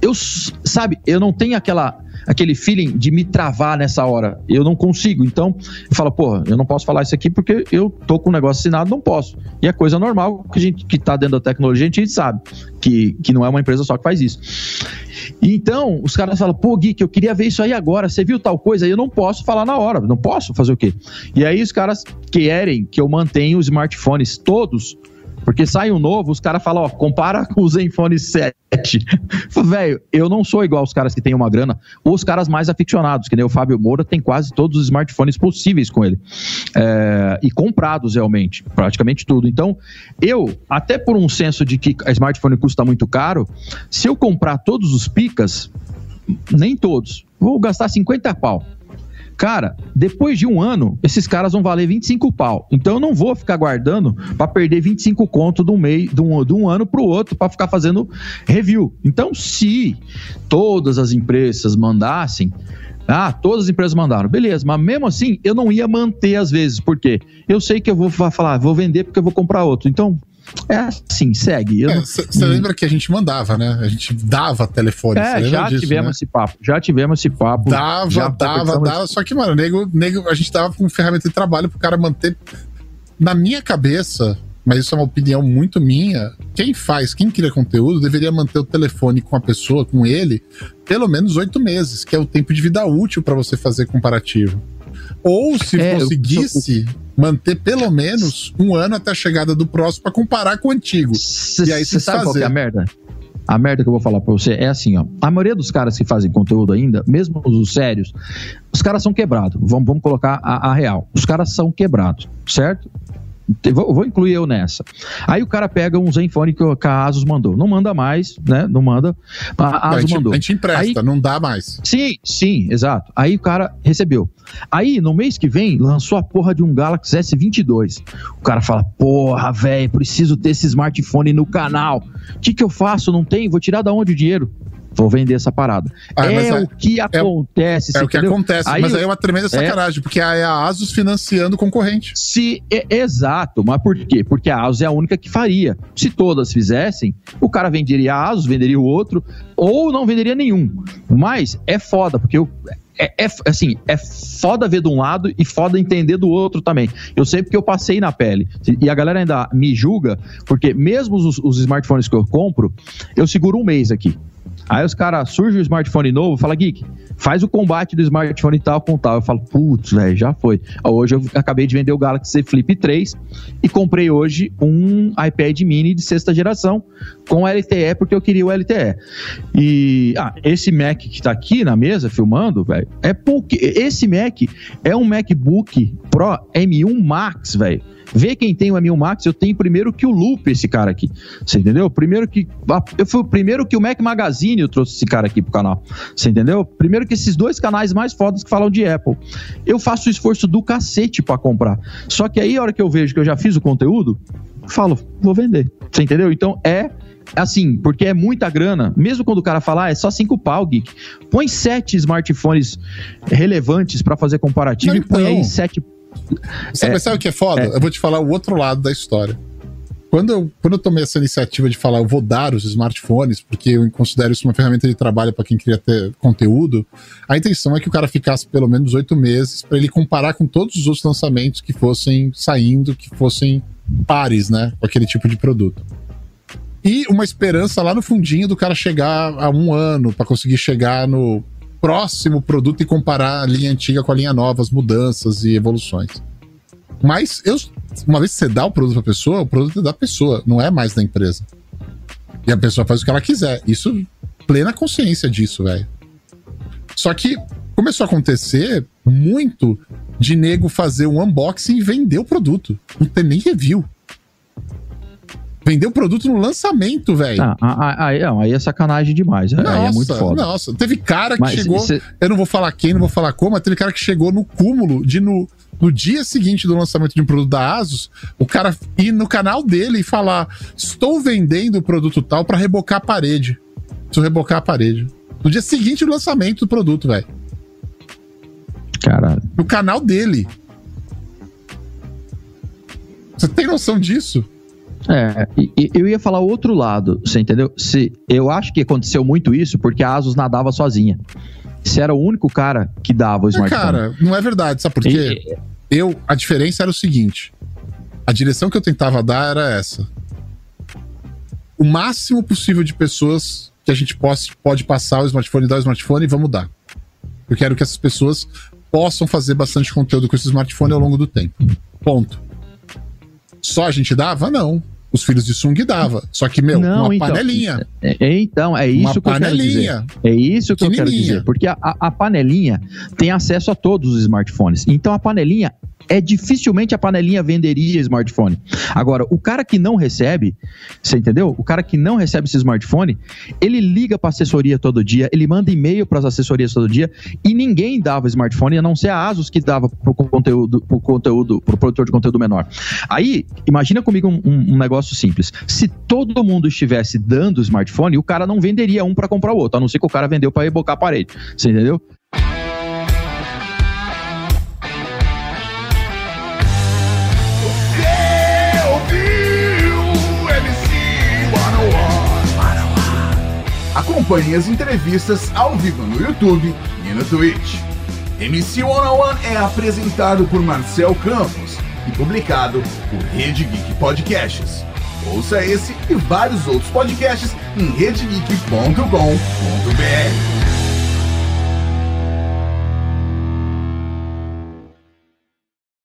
eu não tenho aquele feeling de me travar nessa hora. Eu não consigo. Então, eu falo, eu não posso falar isso aqui porque eu tô com o negócio assinado, não posso. E é coisa normal que a gente que tá dentro da tecnologia, a gente sabe que não é uma empresa só que faz isso. Então, os caras falam, Geek, eu queria ver isso aí agora, você viu tal coisa? Aí eu não posso falar na hora, não posso fazer o quê? E aí os caras querem que eu mantenha os smartphones todos, porque sai um novo, os caras falam, compara com o Zenfone 7. Velho, eu não sou igual os caras que têm uma grana, ou os caras mais aficionados, que nem o Fábio Moura, tem quase todos os smartphones possíveis com ele. E comprados realmente, praticamente tudo. Então, eu, até por um senso de que a smartphone custa muito caro, se eu comprar todos os picas, nem todos, vou gastar 50 pau. Cara, depois de um ano, esses caras vão valer 25 pau. Então eu não vou ficar guardando para perder 25 conto de um ano pro outro para ficar fazendo review. Então, se todas as empresas mandassem, todas as empresas mandaram, beleza, mas mesmo assim eu não ia manter às vezes, porque eu sei que eu vou falar, vou vender porque eu vou comprar outro. Então, é assim, segue. Você lembra que a gente mandava, né? A gente dava telefone. Tivemos esse papo. Já tivemos esse papo. Dava. Só que, mano, nego, a gente dava com ferramenta de trabalho pro cara manter. Na minha cabeça, mas isso é uma opinião muito minha, quem cria conteúdo, deveria manter o telefone com a pessoa, com ele, pelo menos 8 meses, que é o tempo de vida útil para você fazer comparativo. Ou se conseguisse manter pelo menos um ano até a chegada do próximo para comparar com o antigo. E aí você sabe qual que é a merda? A merda que eu vou falar pra você é assim, a maioria dos caras que fazem conteúdo ainda, mesmo os sérios, os caras são quebrados. Vamos colocar a real. Os caras são quebrados, certo? Vou incluir eu nessa. Aí o cara pega um Zenfone que a ASUS mandou. Não manda mais, né? Não manda. A ASUS mandou. A gente empresta, não dá mais. Sim, exato. Aí o cara recebeu. Aí, no mês que vem, lançou a porra de um Galaxy S22. O cara fala, porra, velho, preciso ter esse smartphone no canal. O que eu faço? Não tem? Vou tirar da onde o dinheiro? Vou vender essa parada. O que acontece. O que acontece, mas aí é uma tremenda sacanagem, porque é a ASUS financiando o concorrente. Exato, mas por quê? Porque a ASUS é a única que faria. Se todas fizessem, o cara venderia a ASUS, venderia o outro, ou não venderia nenhum. Mas é foda, porque é foda ver de um lado e foda entender do outro também. Eu sei porque eu passei na pele. E a galera ainda me julga, porque mesmo os smartphones que eu compro, eu seguro um mês aqui. Aí os caras, surge o smartphone novo, fala, Geek, faz o combate do smartphone tal com tal. Eu falo, putz, velho, já foi. Hoje eu acabei de vender o Galaxy Z Flip 3 e comprei hoje um iPad mini de 6ª geração com LTE, porque eu queria o LTE. E esse Mac que tá aqui na mesa filmando, velho, esse Mac é um MacBook Pro M1 Max, velho. Vê quem tem o M1 Max, eu tenho primeiro que o Loop, esse cara aqui. Você entendeu? Eu fui o primeiro que o Mac Magazine eu trouxe esse cara aqui pro canal. Você entendeu? Primeiro que esses 2 canais mais fodas que falam de Apple. Eu faço o esforço do cacete pra comprar. Só que aí, a hora que eu vejo que eu já fiz o conteúdo, falo, vou vender. Você entendeu? Então assim, porque é muita grana. Mesmo quando o cara fala, é só 5 pau, Geek. Põe 7 smartphones relevantes pra fazer comparativo e põe aí 7. Sabe o que é foda? Eu vou te falar o outro lado da história. Quando eu tomei essa iniciativa de falar, eu vou dar os smartphones, porque eu considero isso uma ferramenta de trabalho para quem queria ter conteúdo, a intenção é que o cara ficasse pelo menos 8 meses para ele comparar com todos os outros lançamentos que fossem saindo, que fossem pares, né, com aquele tipo de produto. E uma esperança lá no fundinho do cara chegar a 1 ano, para conseguir chegar no próximo produto e comparar a linha antiga com a linha nova, as mudanças e evoluções. Mas uma vez que você dá o produto pra pessoa, o produto é da pessoa, não é mais da empresa. E a pessoa faz o que ela quiser. Isso, plena consciência disso, velho. Só que, começou a acontecer muito de nego fazer um unboxing e vender o produto. Não tem nem review. Vendeu o produto no lançamento, velho. Aí é sacanagem demais. Nossa, aí é muito foda. Nossa, teve cara que chegou... Eu não vou falar quem, não vou falar como, mas teve cara que chegou no cúmulo de no dia seguinte do lançamento de um produto da ASUS, o cara ir no canal dele e falar: estou vendendo o produto tal pra rebocar a parede. Preciso rebocar a parede. No dia seguinte do lançamento do produto, velho. Caralho. No canal dele. Você tem noção disso? Eu ia falar o outro lado, você entendeu? Eu acho que aconteceu muito isso porque a ASUS nadava sozinha. Você era o único cara que dava o smartphone. Cara, não é verdade, sabe por quê? A diferença era o seguinte: a direção que eu tentava dar era essa. O máximo possível de pessoas que a gente pode passar o smartphone, dar o smartphone, e vamos dar. Eu quero que essas pessoas possam fazer bastante conteúdo com esse smartphone ao longo do tempo. Ponto. Só a gente dava? Não. Os filhos de Sung dava. Só que, uma panelinha. Então, é isso uma que eu quero dizer. É isso que eu quero dizer. Porque a panelinha tem acesso a todos os smartphones. Então, a panelinha... dificilmente a panelinha venderia smartphone. Agora, o cara que não recebe, você entendeu? O cara que não recebe esse smartphone, ele liga pra assessoria todo dia, ele manda e-mail pras assessorias todo dia, e ninguém dava smartphone, a não ser a ASUS que dava pro produtor de conteúdo menor. Aí, imagina comigo um negócio simples. Se todo mundo estivesse dando smartphone, o cara não venderia um pra comprar o outro, a não ser que o cara vendeu pra rebocar a parede. Você entendeu? Acompanhe as entrevistas ao vivo no YouTube e no Twitch. MC 101 é apresentado por Marcel Campos e publicado por Rede Geek Podcasts. Ouça esse e vários outros podcasts em redegeek.com.br.